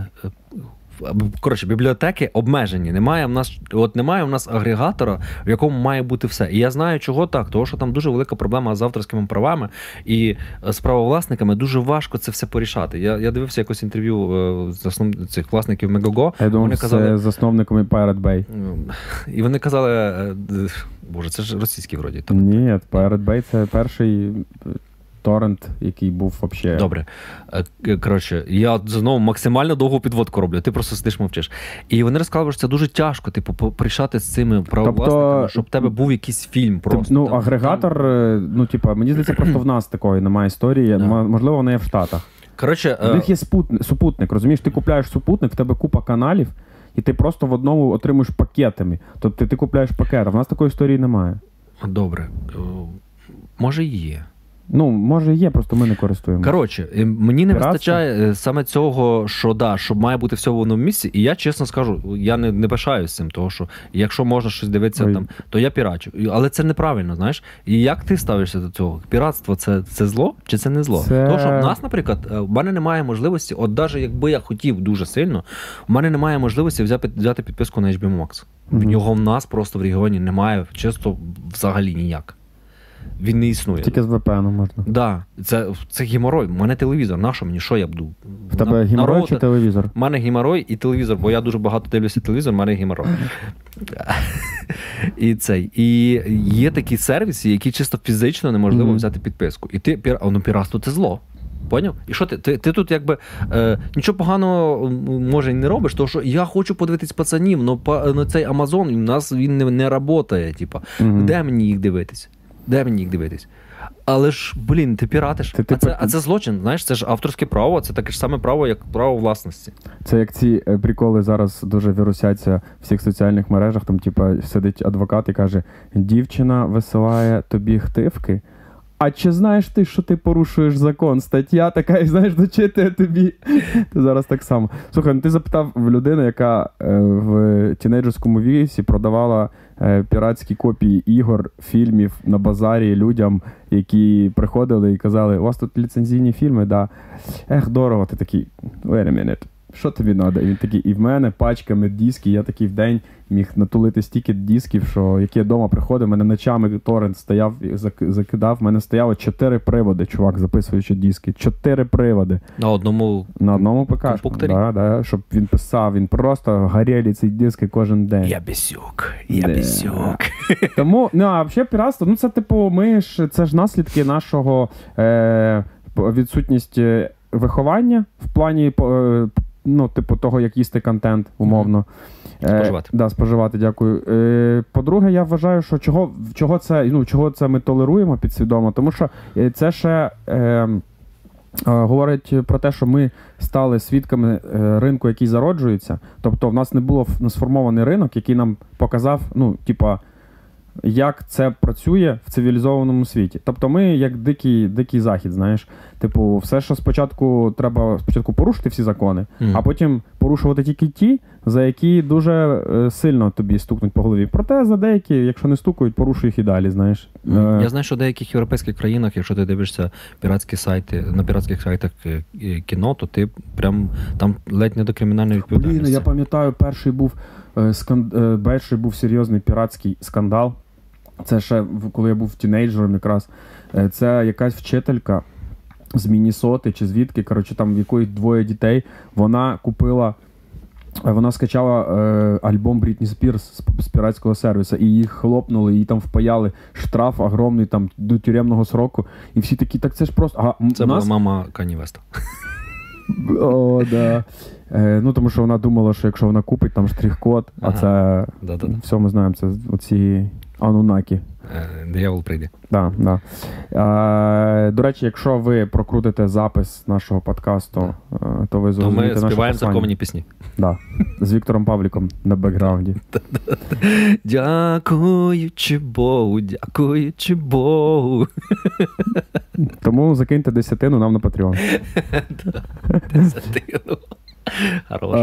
бібліотеки обмежені. Немає в нас агрегатора, в якому має бути все. І я знаю, чого так. Тому що там дуже велика проблема з авторськими правами і з правовласниками. Дуже важко це все порішати. Я дивився якось інтерв'ю цих власників Мегого. Я думав, це засновниками Pirate Bay. І вони казали... Боже, це ж російський вроді. Ні, Pirate Bay – це перший... торрент, який був взагалі... Добре. Коротше, я знову максимально довгу підводку роблю, ти просто сидиш, мовчиш. І вони розказали, що це дуже тяжко, типу, порішати з цими правовласниками, щоб в тебе був якийсь фільм просто. Агрегатор, мені здається, просто в нас такої немає історії. Можливо, вона є в Штатах. Коротше, в них є супутник, розумієш? Ти купляєш супутник, в тебе купа каналів, і ти просто в одному отримуєш пакетами. Тобто ти купляєш пакет, а в нас такої історії немає. Добре. Може і є. Може є, просто ми не користуємося. Коротше, мені не вистачає саме цього, що має бути все в одному місці, і я, чесно скажу, я не пишаюсь цим, тому що якщо можна щось дивитися там, то я пірачу. Але це неправильно, знаєш? І як ти ставишся до цього? Піратство – це зло чи це не зло? Тому що в нас, наприклад, в мене немає можливості, от навіть якби я хотів дуже сильно, в мене немає можливості взяти підписку на HBO Max. Його в нас просто в регіоні немає, чисто взагалі ніяк. Він не існує. Тільки з VPN можна. Да, це геморой. У мене телевізор. Нащо мені? Що я буду? В тебе геморой чи телевізор? У мене геморой і телевізор, бо я дуже багато дивлюся телевізор, у мене геморой. І є такі сервіси, які чисто фізично неможливо взяти підписку. І піратство – це зло. Поняв? І що ти тут якби нічого поганого, може, і не робиш, тому що я хочу подивитись пацанів, але цей Амазон, у нас він не працює. Де мені їх дивитись? Але ж, ти піратиш. А це злочин, знаєш, це ж авторське право, це таке ж саме право, як право власності. Це як ці приколи зараз дуже вірусяться в всіх соціальних мережах, там, сидить адвокат і каже, дівчина висилає тобі хтивки, а чи знаєш ти, що ти порушуєш закон? Стаття така, і знаєш, дочитує тобі. Ти зараз так само. Слухай, ти запитав в людини, яка в тінейджерському віці продавала піратські копії ігор, фільмів на базарі людям, які приходили і казали, у вас тут ліцензійні фільми, да. Дорого. Ти такий, wait a minute. Що тобі треба? І він такий, і в мене пачками диски, я такий в день міг натулити стільки дисків, що які я вдома приходив, мене ночами торрент стояв, закидав, в мене стояло 4 приводи, чувак, записуючи диски. 4 приводи. На одному ПК-шку. Да, щоб він писав, він просто горіли ці диски кожен день. Я бісюк. Тому, а взагалі піратство, це це ж наслідки нашого відсутність виховання в плані того, як їсти контент, умовно. Споживати. Да, споживати, дякую. По-друге, я вважаю, що чого це ми толеруємо підсвідомо, тому що це ще говорить про те, що ми стали свідками ринку, який зароджується. Тобто в нас не було сформований ринок, який нам показав, як це працює в цивілізованому світі. Тобто ми як дикий захід, знаєш. Типу, все, що спочатку треба порушити всі закони, а потім порушувати тільки ті, за які дуже сильно тобі стукнуть по голові. Проте за деякі, якщо не стукають, порушуй їх і далі, знаєш. Я знаю, що в деяких європейських країнах, якщо ти дивишся піратські сайти, на піратських сайтах кіно, то ти прям там ледь не до кримінальної відповідальності. Я пам'ятаю, перший був серйозний піратський скандал. Це ще, коли я був тінейджером якраз. Це якась вчителька з Міннесоти чи звідки, там в якої 2 дітей, вона скачала альбом Брітні Спірс з піратського сервісу, і їх хлопнули, їй там впаяли штраф огромний там до тюремного сроку. І всі такі, так це ж просто... Це була мама Кані Веста. О, да. Тому що вона думала, що якщо вона купить там штрих-код, а це... Все ми знаємо, це оці... Анунакі. Диявол прийде. Да. До речі, якщо ви прокрутите запис нашого подкасту, то ви зрозумієте наше послання. То ми співаємо церковні пісні. Да. З Віктором Павліком на бекграунді. Дякуючи Богу, дякуючи Богу. Тому закиньте 10 нам на Patreon. 10. Хорош.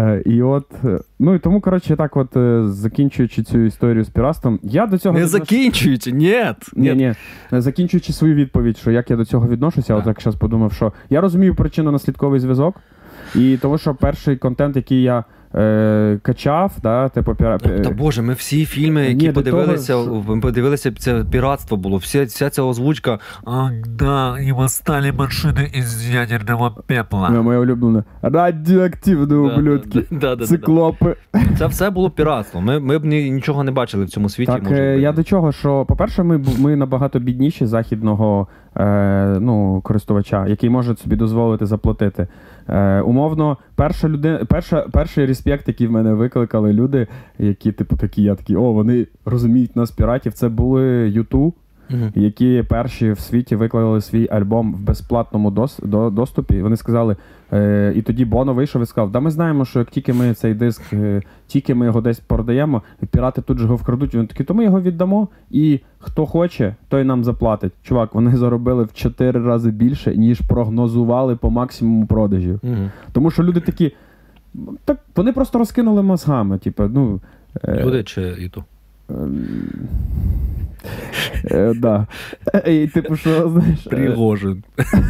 І тому, так закінчуючи цю історію з піратством, я до цього... Закінчуючи, ні. Закінчуючи свою відповідь, що як я до цього відношуся, я так зараз подумав, що я розумію причинно-наслідковий зв'язок, і того, що перший контент, який я качав, Та Боже, ми всі фільми, які подивилися, це піратство було, вся ця озвучка, і восстали машини із ядерного пепла. Моє улюблене. Радіоактивні ублюдки. Циклопи. Це все було піратство. Ми б нічого не бачили в цьому світі. Так, я до чого, що, по-перше, ми набагато бідніші західного користувача, який може собі дозволити заплатити. Умовно, перший респект, який в мене викликали люди, які, вони розуміють нас, піратів, це були U2, які перші в світі виклали свій альбом в безплатному доступі. Вони сказали, і тоді Боно вийшов і сказав, да ми знаємо, що як тільки ми цей диск, тільки ми його десь продаємо, пірати тут же його вкрадуть. Вони такі, то ми його віддамо, і хто хоче, той нам заплатить. Чувак, вони заробили в 4 рази більше, ніж прогнозували по максимуму продажів. Тому що люди такі, так, вони просто розкинули мозгами. Люди чи YouTube? Да. І що, знаєш... Пригожин.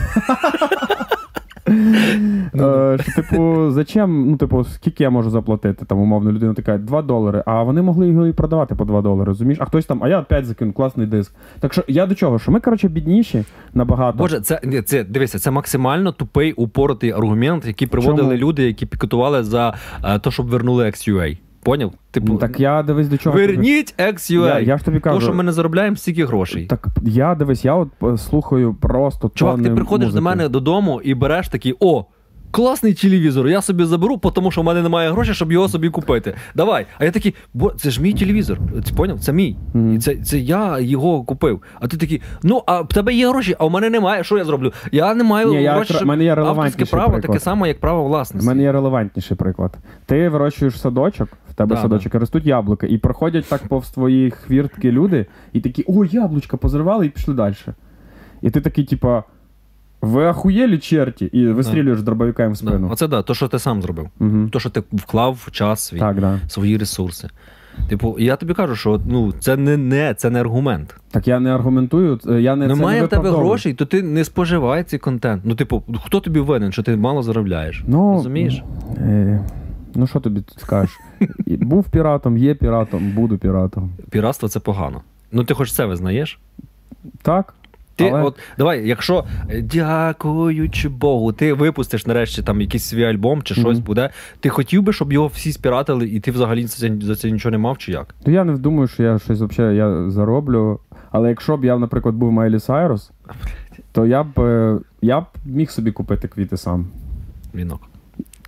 Зачем, скільки я можу заплатити, умовно, людина така, $2, а вони могли його і продавати по $2, розумієш? А хтось там, а я опять закину, класний диск. Так що, я до чого? Що ми, бідніші набагато. Боже, дивися, це максимально тупий, упоротий аргумент, який приводили люди, які пікетували за те, щоб вернули XUA. Поняв? Так я, дивись, до чого... Верніть XUA! Я ж тобі кажу... Тому що ми не заробляємо стільки грошей. Так я слухаю просто Чувак, ти приходиш до мене додому і береш такий, класний телевізор, я собі заберу, тому що в мене немає грошей, щоб його собі купити. Давай. А я такий, це ж мій телевізор. Ти поняв? Це мій. Це я його купив. А ти такий, а в тебе є гроші, а в мене немає. Що я зроблю? Я не маю грошей, щоб авторське право таке саме, як право власності. У мене є релевантніший приклад. Ти вирощуєш садочок, в тебе садочок, ростуть яблука, і проходять так повз твої хвіртки люди, і такі, яблучка позривали, і пішли далі. І ти такий, ви ахуєлі, черті? І вистрілюєш дробовиками в спину. Оце то, що ти сам зробив. То, що ти вклав час свій, свої ресурси. Я тобі кажу, що це не аргумент. Так я не аргументую, немає в тебе грошей, то ти не споживай цей контент. Хто тобі винен, що ти мало заробляєш? Розумієш? Що тобі скажеш? Був піратом, є піратом, буду піратом. Піратство – це погано. Ти хоч це визнаєш? Так. Давай, якщо, дякуючи Богу, ти випустиш нарешті там якийсь свій альбом чи щось буде, ти хотів би, щоб його всі спіратили, і ти взагалі за це нічого не мав, чи як? Я не думаю, що я щось взагалі зароблю, але якщо б я, наприклад, був Майлі Сайрус, то я б міг собі купити квіти сам. Вінок.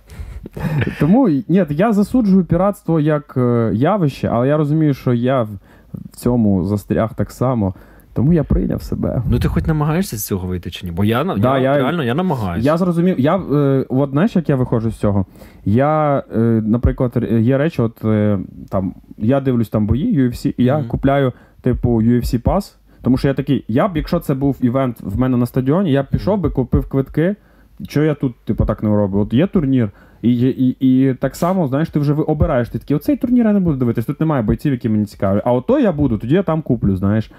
Тому, ні, я засуджую піратство як явище, але я розумію, що я в цьому застряг так само. Тому я прийняв себе. Ну ти хоч намагаєшся з цього вийти чи ні? Бо я намагаюся. Я зрозумів. От знаєш, як я виходжу з цього? Наприклад, є речі, там, я дивлюсь там бої, UFC, і я купляю, типу, UFC пас, тому що я такий, якщо це був івент в мене на стадіоні, я б пішов би, купив квитки, що я тут, типу, так не роблю? От є турнір, і так само, знаєш, ти вже обираєш, ти такий, оцей турнір я не буду дивитись, тут немає бойців, які мені цікаві. А ото я буду, тоді я там куплю, знаєш.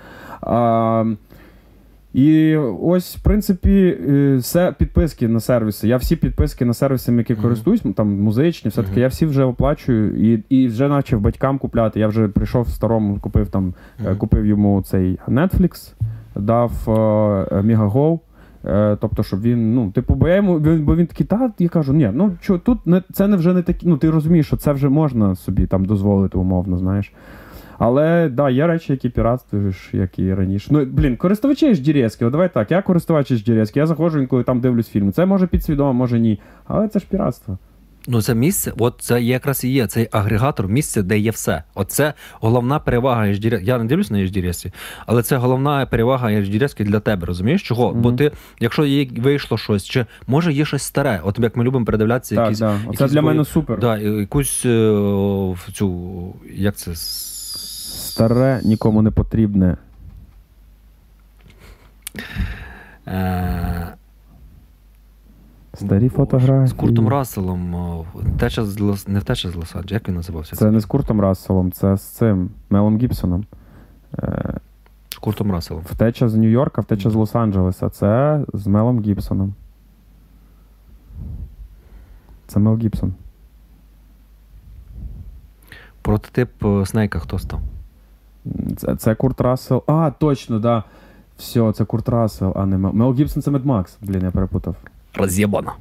І ось, в принципі, все підписки на сервіси. Я всі підписки на сервіси, які користуюсь, там музичні, все-таки, я всі вже оплачую і вже почав батькам купляти. Я вже прийшов в старому, купив йому цей Netflix, дав Megago. Тобто, щоб він, бо він такий, я кажу, ні, тут це вже не такі, ти розумієш, що це вже можна собі там дозволити умовно, знаєш. Але, да, є речі, які піратствуєш, як і раніше. Користувачі HDRS, давай так, я користувач HDRS, я заходжу інколи там дивлюсь фільми. Це може підсвідомо, може ні, але це ж піратство. Це місце, це якраз і є, цей агрегатор, місце, де є все. Оце головна перевага HDRS. Я не дивлюсь на HDRS, але це головна перевага HDRS для тебе, розумієш? Чого? Бо ти, якщо вийшло щось, чи може є щось старе, от як ми любимо передивлятися якісь... Так, це для мене супер. Да, якусь як це... Старе, нікому не потрібне. Старі фотографії. З Куртом Расселом. Не втеча з Лос-Анджелеса. Як він називався? Це не з Куртом Расселом, це з цим Мелом Гібсоном. З Куртом Расселом. Втеча з Нью-Йорка, втеча з Лос-Анджелеса. Це з Мелом Гібсоном. Це Мел Гібсон. Прототип Снейка хто став? Це Курт Рассел. Точно, да. Все, це Курт Рассел, а не Мел Гібсон, це Мед Макс. Я перепутав. Роз'єбано.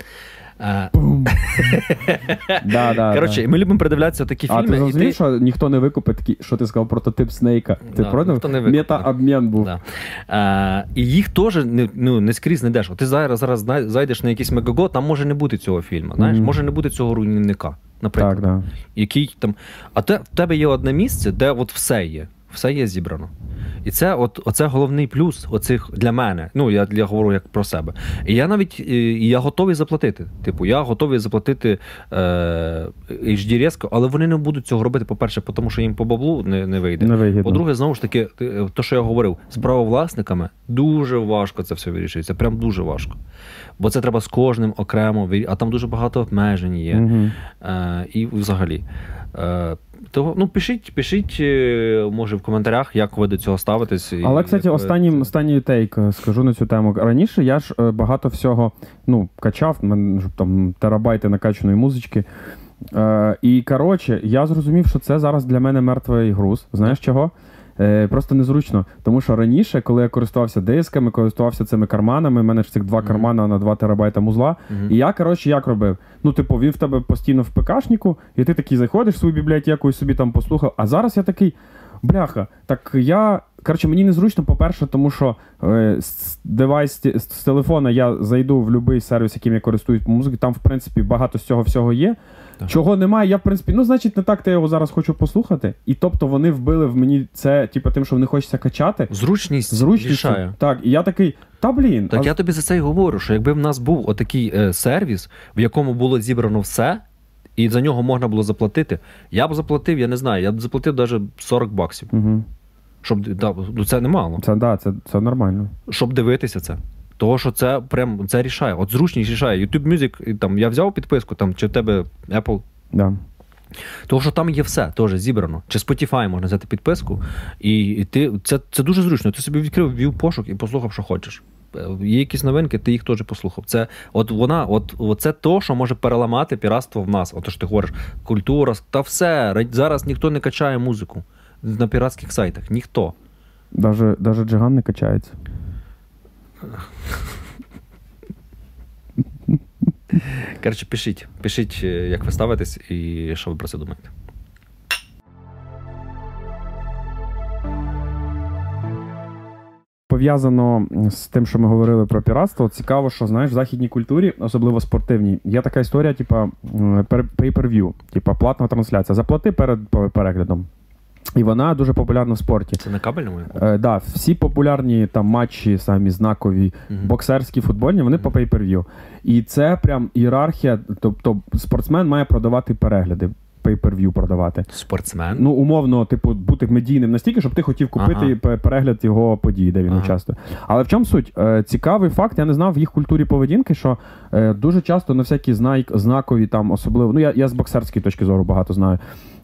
Коротше, ми любимо передивлятися такі фільми. Ти розумієш, що ніхто не викупить такий, що ти сказав, прототип Снейка? Ти продав? Мета-обмін був. І їх теж не скрізь не йдеш. Ти зараз зайдеш на якийсь Мегаго, там може не бути цього фільму, знаєш? Може не бути цього руйнівника, наприклад. Так, який там... А в тебе є одне місце, де от все є. Все є зібрано. І оце головний плюс оцих для мене. Я говорю як про себе. І я готовий заплатити. Я готовий заплатити HDRS, але вони не будуть цього робити, по-перше, тому що їм по баблу не вийде. По-друге, знову ж таки, то, що я говорив, з правовласниками дуже важко це все вирішується. Прям дуже важко. Бо це треба з кожним окремо, а там дуже багато обмежень є. І взагалі. То, пишіть, може, в коментарях, як ви до цього ставитесь. Але, кстати, останній тейк скажу на цю тему. Раніше я ж багато всього качав, там терабайти накачаної музички. І, коротше, я зрозумів, що це зараз для мене мертвий груз. Знаєш чого? Просто незручно. Тому що раніше, коли я користувався дисками, користувався цими карманами, в мене ж цих 2 кармана на 2 терабайта музла, і я, коротше, як робив? Він в тебе постійно в ПКшнику, і ти такий заходиш в свою бібліотеку і собі там послухав. А зараз я такий, бляха, мені незручно, по-перше, тому що з телефона я зайду в будь-який сервіс, яким я користуюсь по музиці, там, в принципі, багато з цього всього є. Так. Чого немає, я, в принципі, значить, не так, я його зараз хочу послухати. І, тобто, вони вбили в мені це, тим, що вони хочеться качати. Зручність рішає. Так, і я такий, Так я тобі за це й говорю, що якби в нас був отакий сервіс, в якому було зібрано все, і за нього можна було заплатити, я б заплатив, я не знаю, я б заплатив навіть $40. Угу. Це немало. Це нормально. Щоб дивитися це. Того, що це рішає. От зручність рішає. YouTube Music, там, я взяв підписку, там, чи в тебе Apple. Да. Того, що там є все, теж зібрано. Чи Spotify можна взяти підписку, і це дуже зручно. Ти собі ввів пошук і послухав, що хочеш. Є якісь новинки, ти їх теж послухав. Це це то, що може переламати піратство в нас. Ото ж ти говориш, культура, та все. Зараз ніхто не качає музику на піратських сайтах. Ніхто. Даже Джиган не качається. Коротше, пишіть, як ви ставитесь і що ви про це думаєте. пов'язано з тим, що ми говорили про піратство. Цікаво, що, знаєш, в західній культурі, особливо спортивній, є така історія, типа pay-per-view, типа платна трансляція. Заплати перед переглядом. І вона дуже популярна в спорті. Це на кабельному? Да, всі популярні там матчі, самі знакові, боксерські, футбольні, вони по pay-per-view. І це прям ієрархія, тобто спортсмен має продавати перегляди. Pay-per-view продавати. Спортсмен? Ну, умовно, типу, бути медійним настільки, щоб ти хотів купити перегляд його подій, де він участвує. Але в чому суть? Цікавий факт, я не знав в їх культурі поведінки, що дуже часто на всякі знакові там особливо, ну я з боксерської точки зору багато знаю,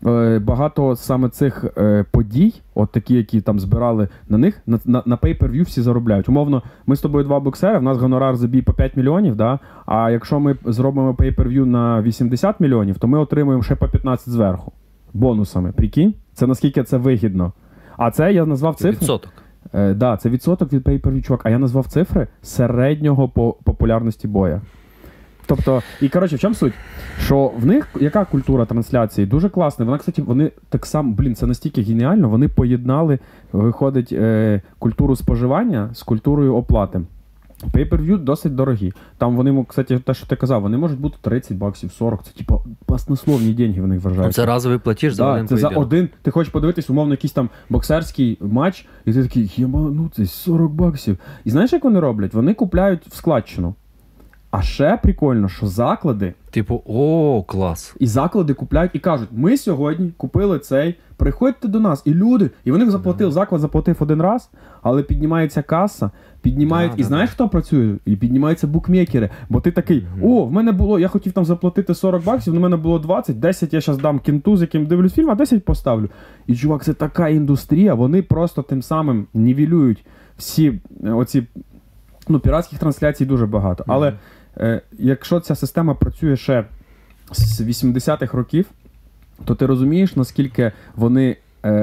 багато саме цих подій, от такі, які там збирали на них, на pay-per-view всі заробляють. Умовно, ми з тобою два боксери, в нас гонорар за бій по 5 мільйонів, да? А якщо ми зробимо pay-per-view на 80 мільйонів, то ми отримуємо ще по 15 зверху. Бонусами. Прикинь? Це наскільки це вигідно. А це я назвав цифри. Відсоток. Да, це відсоток від pay-per-view, чувак. А я назвав цифри середнього по популярності боя. Тобто, і, коротше, в чому суть? Що в них, яка культура трансляції? Дуже класна. Вона, кстати, вони так само, це настільки геніально, вони поєднали, виходить, культуру споживання з культурою оплати. Pay-per-view досить дорогі. Там вони, кстати, те, що ти казав, вони можуть бути 30 баксів, 40. Це, типу, баснословні деньги вони вважають. Це разовий платіж за один поєдинок. Це за один. Ти хочеш подивитись, умовно, якийсь там боксерський матч, і ти такий, ну це 40 баксів. І знаєш, як вони роблять? Вони купляють в складчину. А ще прикольно, що заклади... Типу, клас. І заклади купляють і кажуть, ми сьогодні купили цей, приходьте до нас. І люди, і вони заплатили, заклад заплатив один раз, але піднімається каса, піднімають, і знаєш, хто працює? І піднімаються букмекери. Бо ти такий, в мене було, я хотів там заплатити 40 баксів, в мене було 20, 10 я зараз дам кінту, з яким дивлюсь фільм, а 10 поставлю. І, чувак, це така індустрія, вони просто тим самим нівелюють всі оці, піратських трансляцій дуже багато. Але якщо ця система працює ще з 80-х років, то ти розумієш, наскільки вони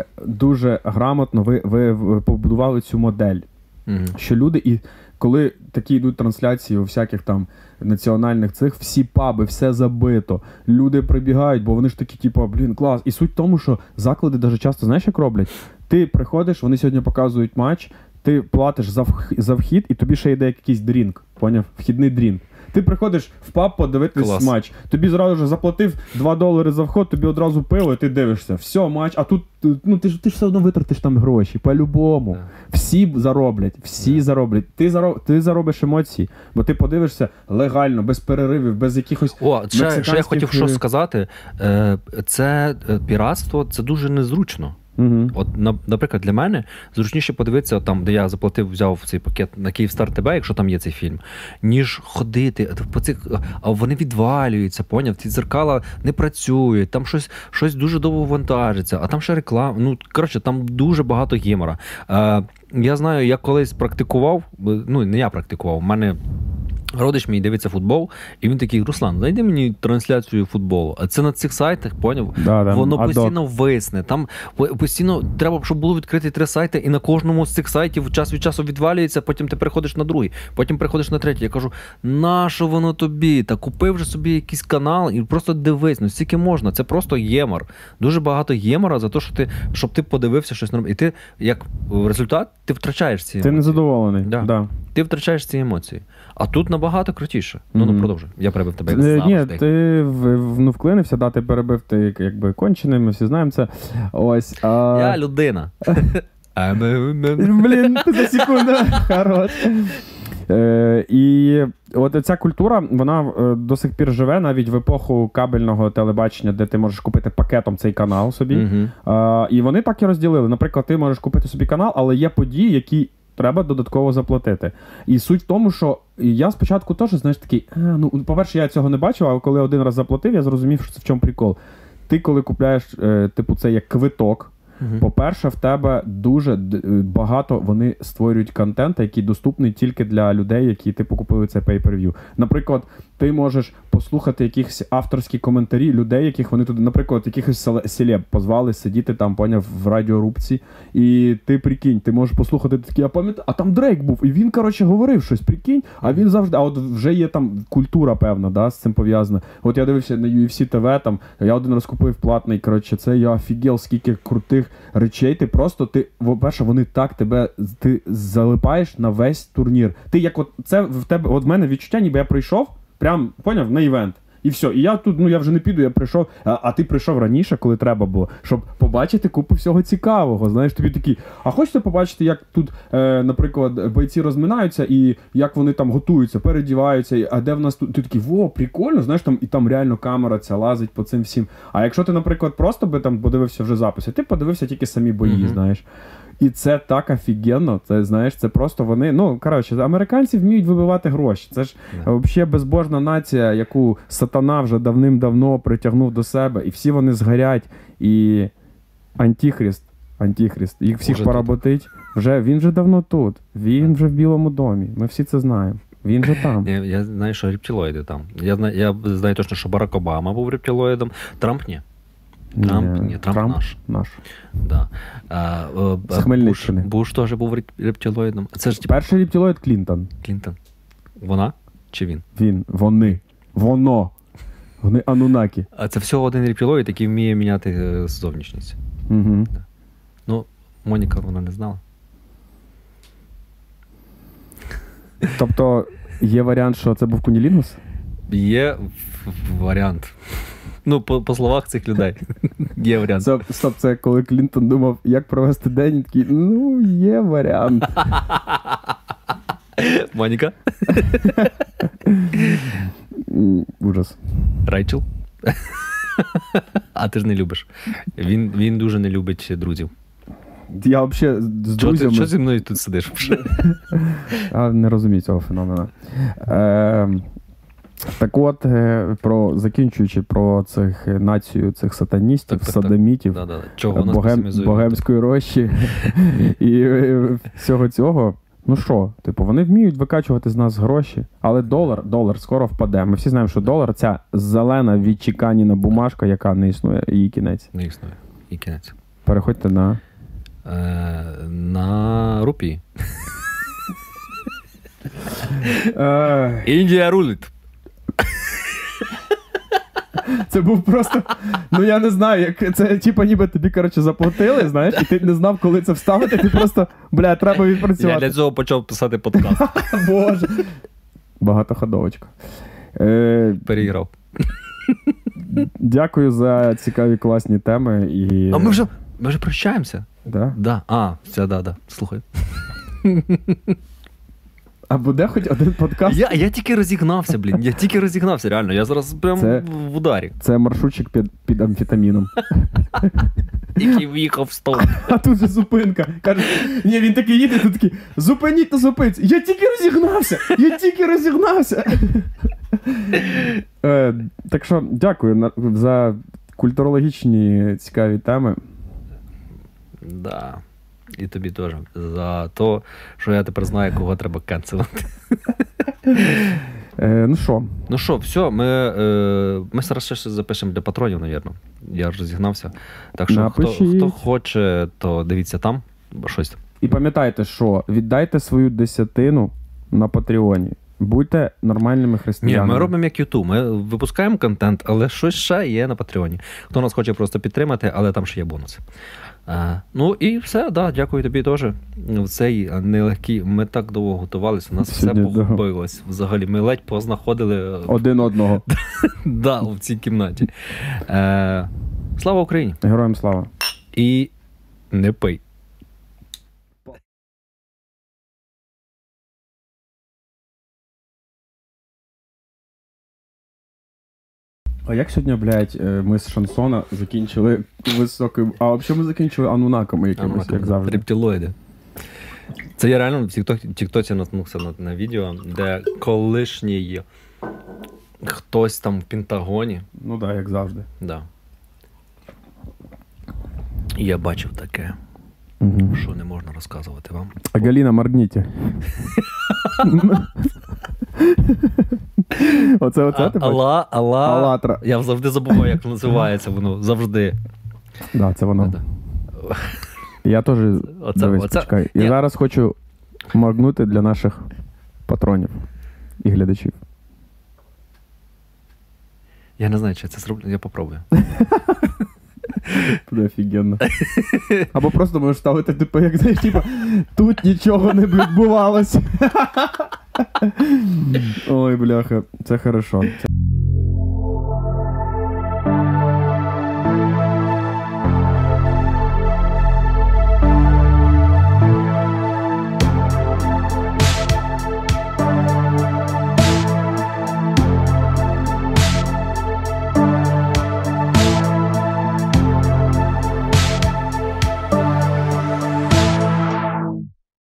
дуже грамотно побудували цю модель. Що люди, і коли такі йдуть трансляції у всяких там національних цих, всі паби, все забито, люди прибігають, бо вони ж такі, типу, клас. І суть в тому, що заклади дуже часто, знаєш, як роблять? Ти приходиш, вони сьогодні показують матч, ти платиш за вхід, і тобі ще йде якийсь дрінк, поняв? Вхідний дрінк. Ти приходиш в паб подивитись матч. Тобі зразу ж заплатив $2 за вход, тобі одразу пиво, і ти дивишся. Все, матч, а тут ти ж все одно витратиш там гроші, по-любому. Yeah. Всі зароблять. Ти заробиш емоції, бо ти подивишся легально, без переривів, без якихось що я хотів сказати, це піратство, це дуже незручно. От, наприклад, для мене зручніше подивитися, там, де я заплатив, взяв цей пакет на Київстар ТБ, якщо там є цей фільм, ніж ходити по цих, а вони відвалюються, поняв? Ці дзеркала не працюють, там щось дуже довго вантажиться, а там ще реклама. Там дуже багато гемора. Я знаю, я колись практикував, не я практикував, в мене родич мій дивиться футбол, і він такий: Руслан, знайди мені трансляцію футболу. А це на цих сайтах, поняв? Воно постійно висне. Там постійно треба, щоб було відкрити 3 сайти, і на кожному з цих сайтів час від часу відвалюється, потім ти переходиш на другий, потім переходиш на третій. Я кажу, нащо воно тобі? Та купи вже собі якийсь канал і просто дивись, стільки можна. Це просто гемор. Дуже багато гемора за те, щоб ти подивився щось нормальне. І ти, як результат, ти втрачаєш ці емоції. Ти незадоволений. Да. Ти втрачаєш ці емоції. А тут набагато крутіше. Продовжуй. Я перебив тебе. Ні, ти вклинився, ти перебив, ти якби кончений, ми всі знаємо це. Ось. Я людина. За секунду. Хорош. І от ця культура, вона до сих пір живе навіть в епоху кабельного телебачення, де ти можеш купити пакетом цей канал собі. І вони так і розділили. Наприклад, ти можеш купити собі канал, але є події, які треба додатково заплатити. І суть в тому, що я спочатку теж, знаєш, такий, по-перше, я цього не бачив, а коли один раз заплатив, я зрозумів, що це в чому прикол. Ти, коли купляєш, це як квиток, по-перше, в тебе дуже багато вони створюють контент, який доступний тільки для людей, які купили це pay-per-view. Наприклад, ти можеш послухати якісь авторські коментарі людей, яких вони туди, наприклад, якихось селеб позвали сидіти там, поняв, в радіорубці, і ти, прикинь, ти можеш послухати такі, я пам'ятаю, а там Дрейк був, і він, говорив щось, прикинь, а він завжди, а от вже є там культура певна, з цим пов'язана. От я дивився на UFC TV, там, я один раз купив платний, це я офігел, скільки крутих цих речей, ти просто, по-перше, вони так тебе, ти залипаєш на весь турнір. Ти як от, це в тебе, от в мене відчуття, ніби я прийшов, прям, поняв, на івент. І все. І я тут, я вже не піду, я прийшов, а ти прийшов раніше, коли треба було, щоб побачити купу всього цікавого. Знаєш, тобі такі, а хочете побачити, як тут, наприклад, бойці розминаються і як вони там готуються, передіваються, а де в нас тут, ти такий, прикольно, знаєш, там, і там реально камера ця лазить по цим всім. А якщо ти, наприклад, просто би там подивився вже записи, ти подивився тільки самі бої, знаєш. І це так офігенно, це, знаєш, це просто вони, американці вміють вибивати гроші. Це ж взагалі безбожна нація, яку сатана вже давним-давно притягнув до себе, і всі вони згорять, і Антихрист, їх всіх поработить. Він вже давно тут, він вже в Білому домі, ми всі це знаємо. Він же там. Я знаю, що рептилоїди там. Я знаю точно, що Барак Обама був рептилоїдом, Трамп ні. Трамп наш. Да. З Хмельниччини. Буш теж був рептилоїдом. Це ж, перший рептилоїд Клінтон. Вона чи він? Воно. Вони анунакі. А це всього один рептилоїд, який вміє міняти зовнішність. Угу. Да. Ну, Моніка вона не знала. Тобто є варіант, що це був кунілінгус? Є варіант. Ну, по словах цих людей. Є варіант. Стоп, це коли Клінтон думав, як провести день, такий, є варіант. Моніка? Ужас. Рейчел? А ти ж не любиш. Він дуже не любить друзів. Я взагалі з друзями... Що зі мною тут сидиш? Я не розумію цього феномена. Так от, закінчуючи про націю цих сатаністів, садомітів, богемської рощі і всього цього, вони вміють викачувати з нас гроші, але долар скоро впаде. Ми всі знаємо, що долар – ця зелена відчеканіна бумажка, яка не існує, її кінець. Не існує, її кінець. Переходьте на рупії. Індія рулить. Це був просто, я не знаю, як це, ніби тобі, заплатили, знаєш, і ти не знав, коли це вставити, ти просто, треба відпрацювати. Я для цього почав писати подкаст. Боже. Багатоходовочка. Переіграв. Дякую за цікаві, класні теми. А ми вже прощаємося? Да? Да. Да. Слухай. А буде хоч один подкаст? Я тільки розігнався, реально. Я зараз прям в ударі. Це маршрутчик під амфетаміном. Який в'їхав в стол. А тут же зупинка. Каже, він такий їде, тут такий, зупиніть та зупинці. Я тільки розігнався. Так що, дякую за культурологічні цікаві теми. Да. І тобі теж. За те, що я тепер знаю, кого треба канцелити. Ну що, все, ми зараз ще запишемо для патронів, мабуть. Я ж розігнався. Так що, хто хоче, то дивіться там, щось. І пам'ятайте, що віддайте свою десятину на Патреоні. Будьте нормальними християнами. Ні, ми робимо як YouTube. Ми випускаємо контент, але щось ще є на Патреоні. Хто нас хоче просто підтримати, але там ще є бонуси. І все, дякую тобі теж. В цей нелегкий, ми так довго готувалися, у нас все погубилось. Взагалі, ми ледь познаходили... Один одного. Да, в цій кімнаті. Слава Україні! Героям слава! І не пий. А як сьогодні, ми з шансона закінчили високим... А взагалі ми закінчили анунаками якимось, як завжди. Рептилоїди. Це я реально в Тіктоці наткнувся на відео, де колишній хтось там в Пентагоні. Ну так, як завжди. Да. І я бачив таке, що не можна розказувати вам. А Галіна, моргніть. Оце ти бачиш? Алатра. Я завжди забуваю, як називається воно. Завжди. Так, це воно. Я теж, почекай. Я зараз хочу моргнути для наших патронів і глядачів. Я не знаю, чи я це зроблю, я попробую. Буде офігенно. Або просто можеш ставити, типу, як знаєш, типу, тут нічого не відбувалося. Ой, бляха, це хорошо.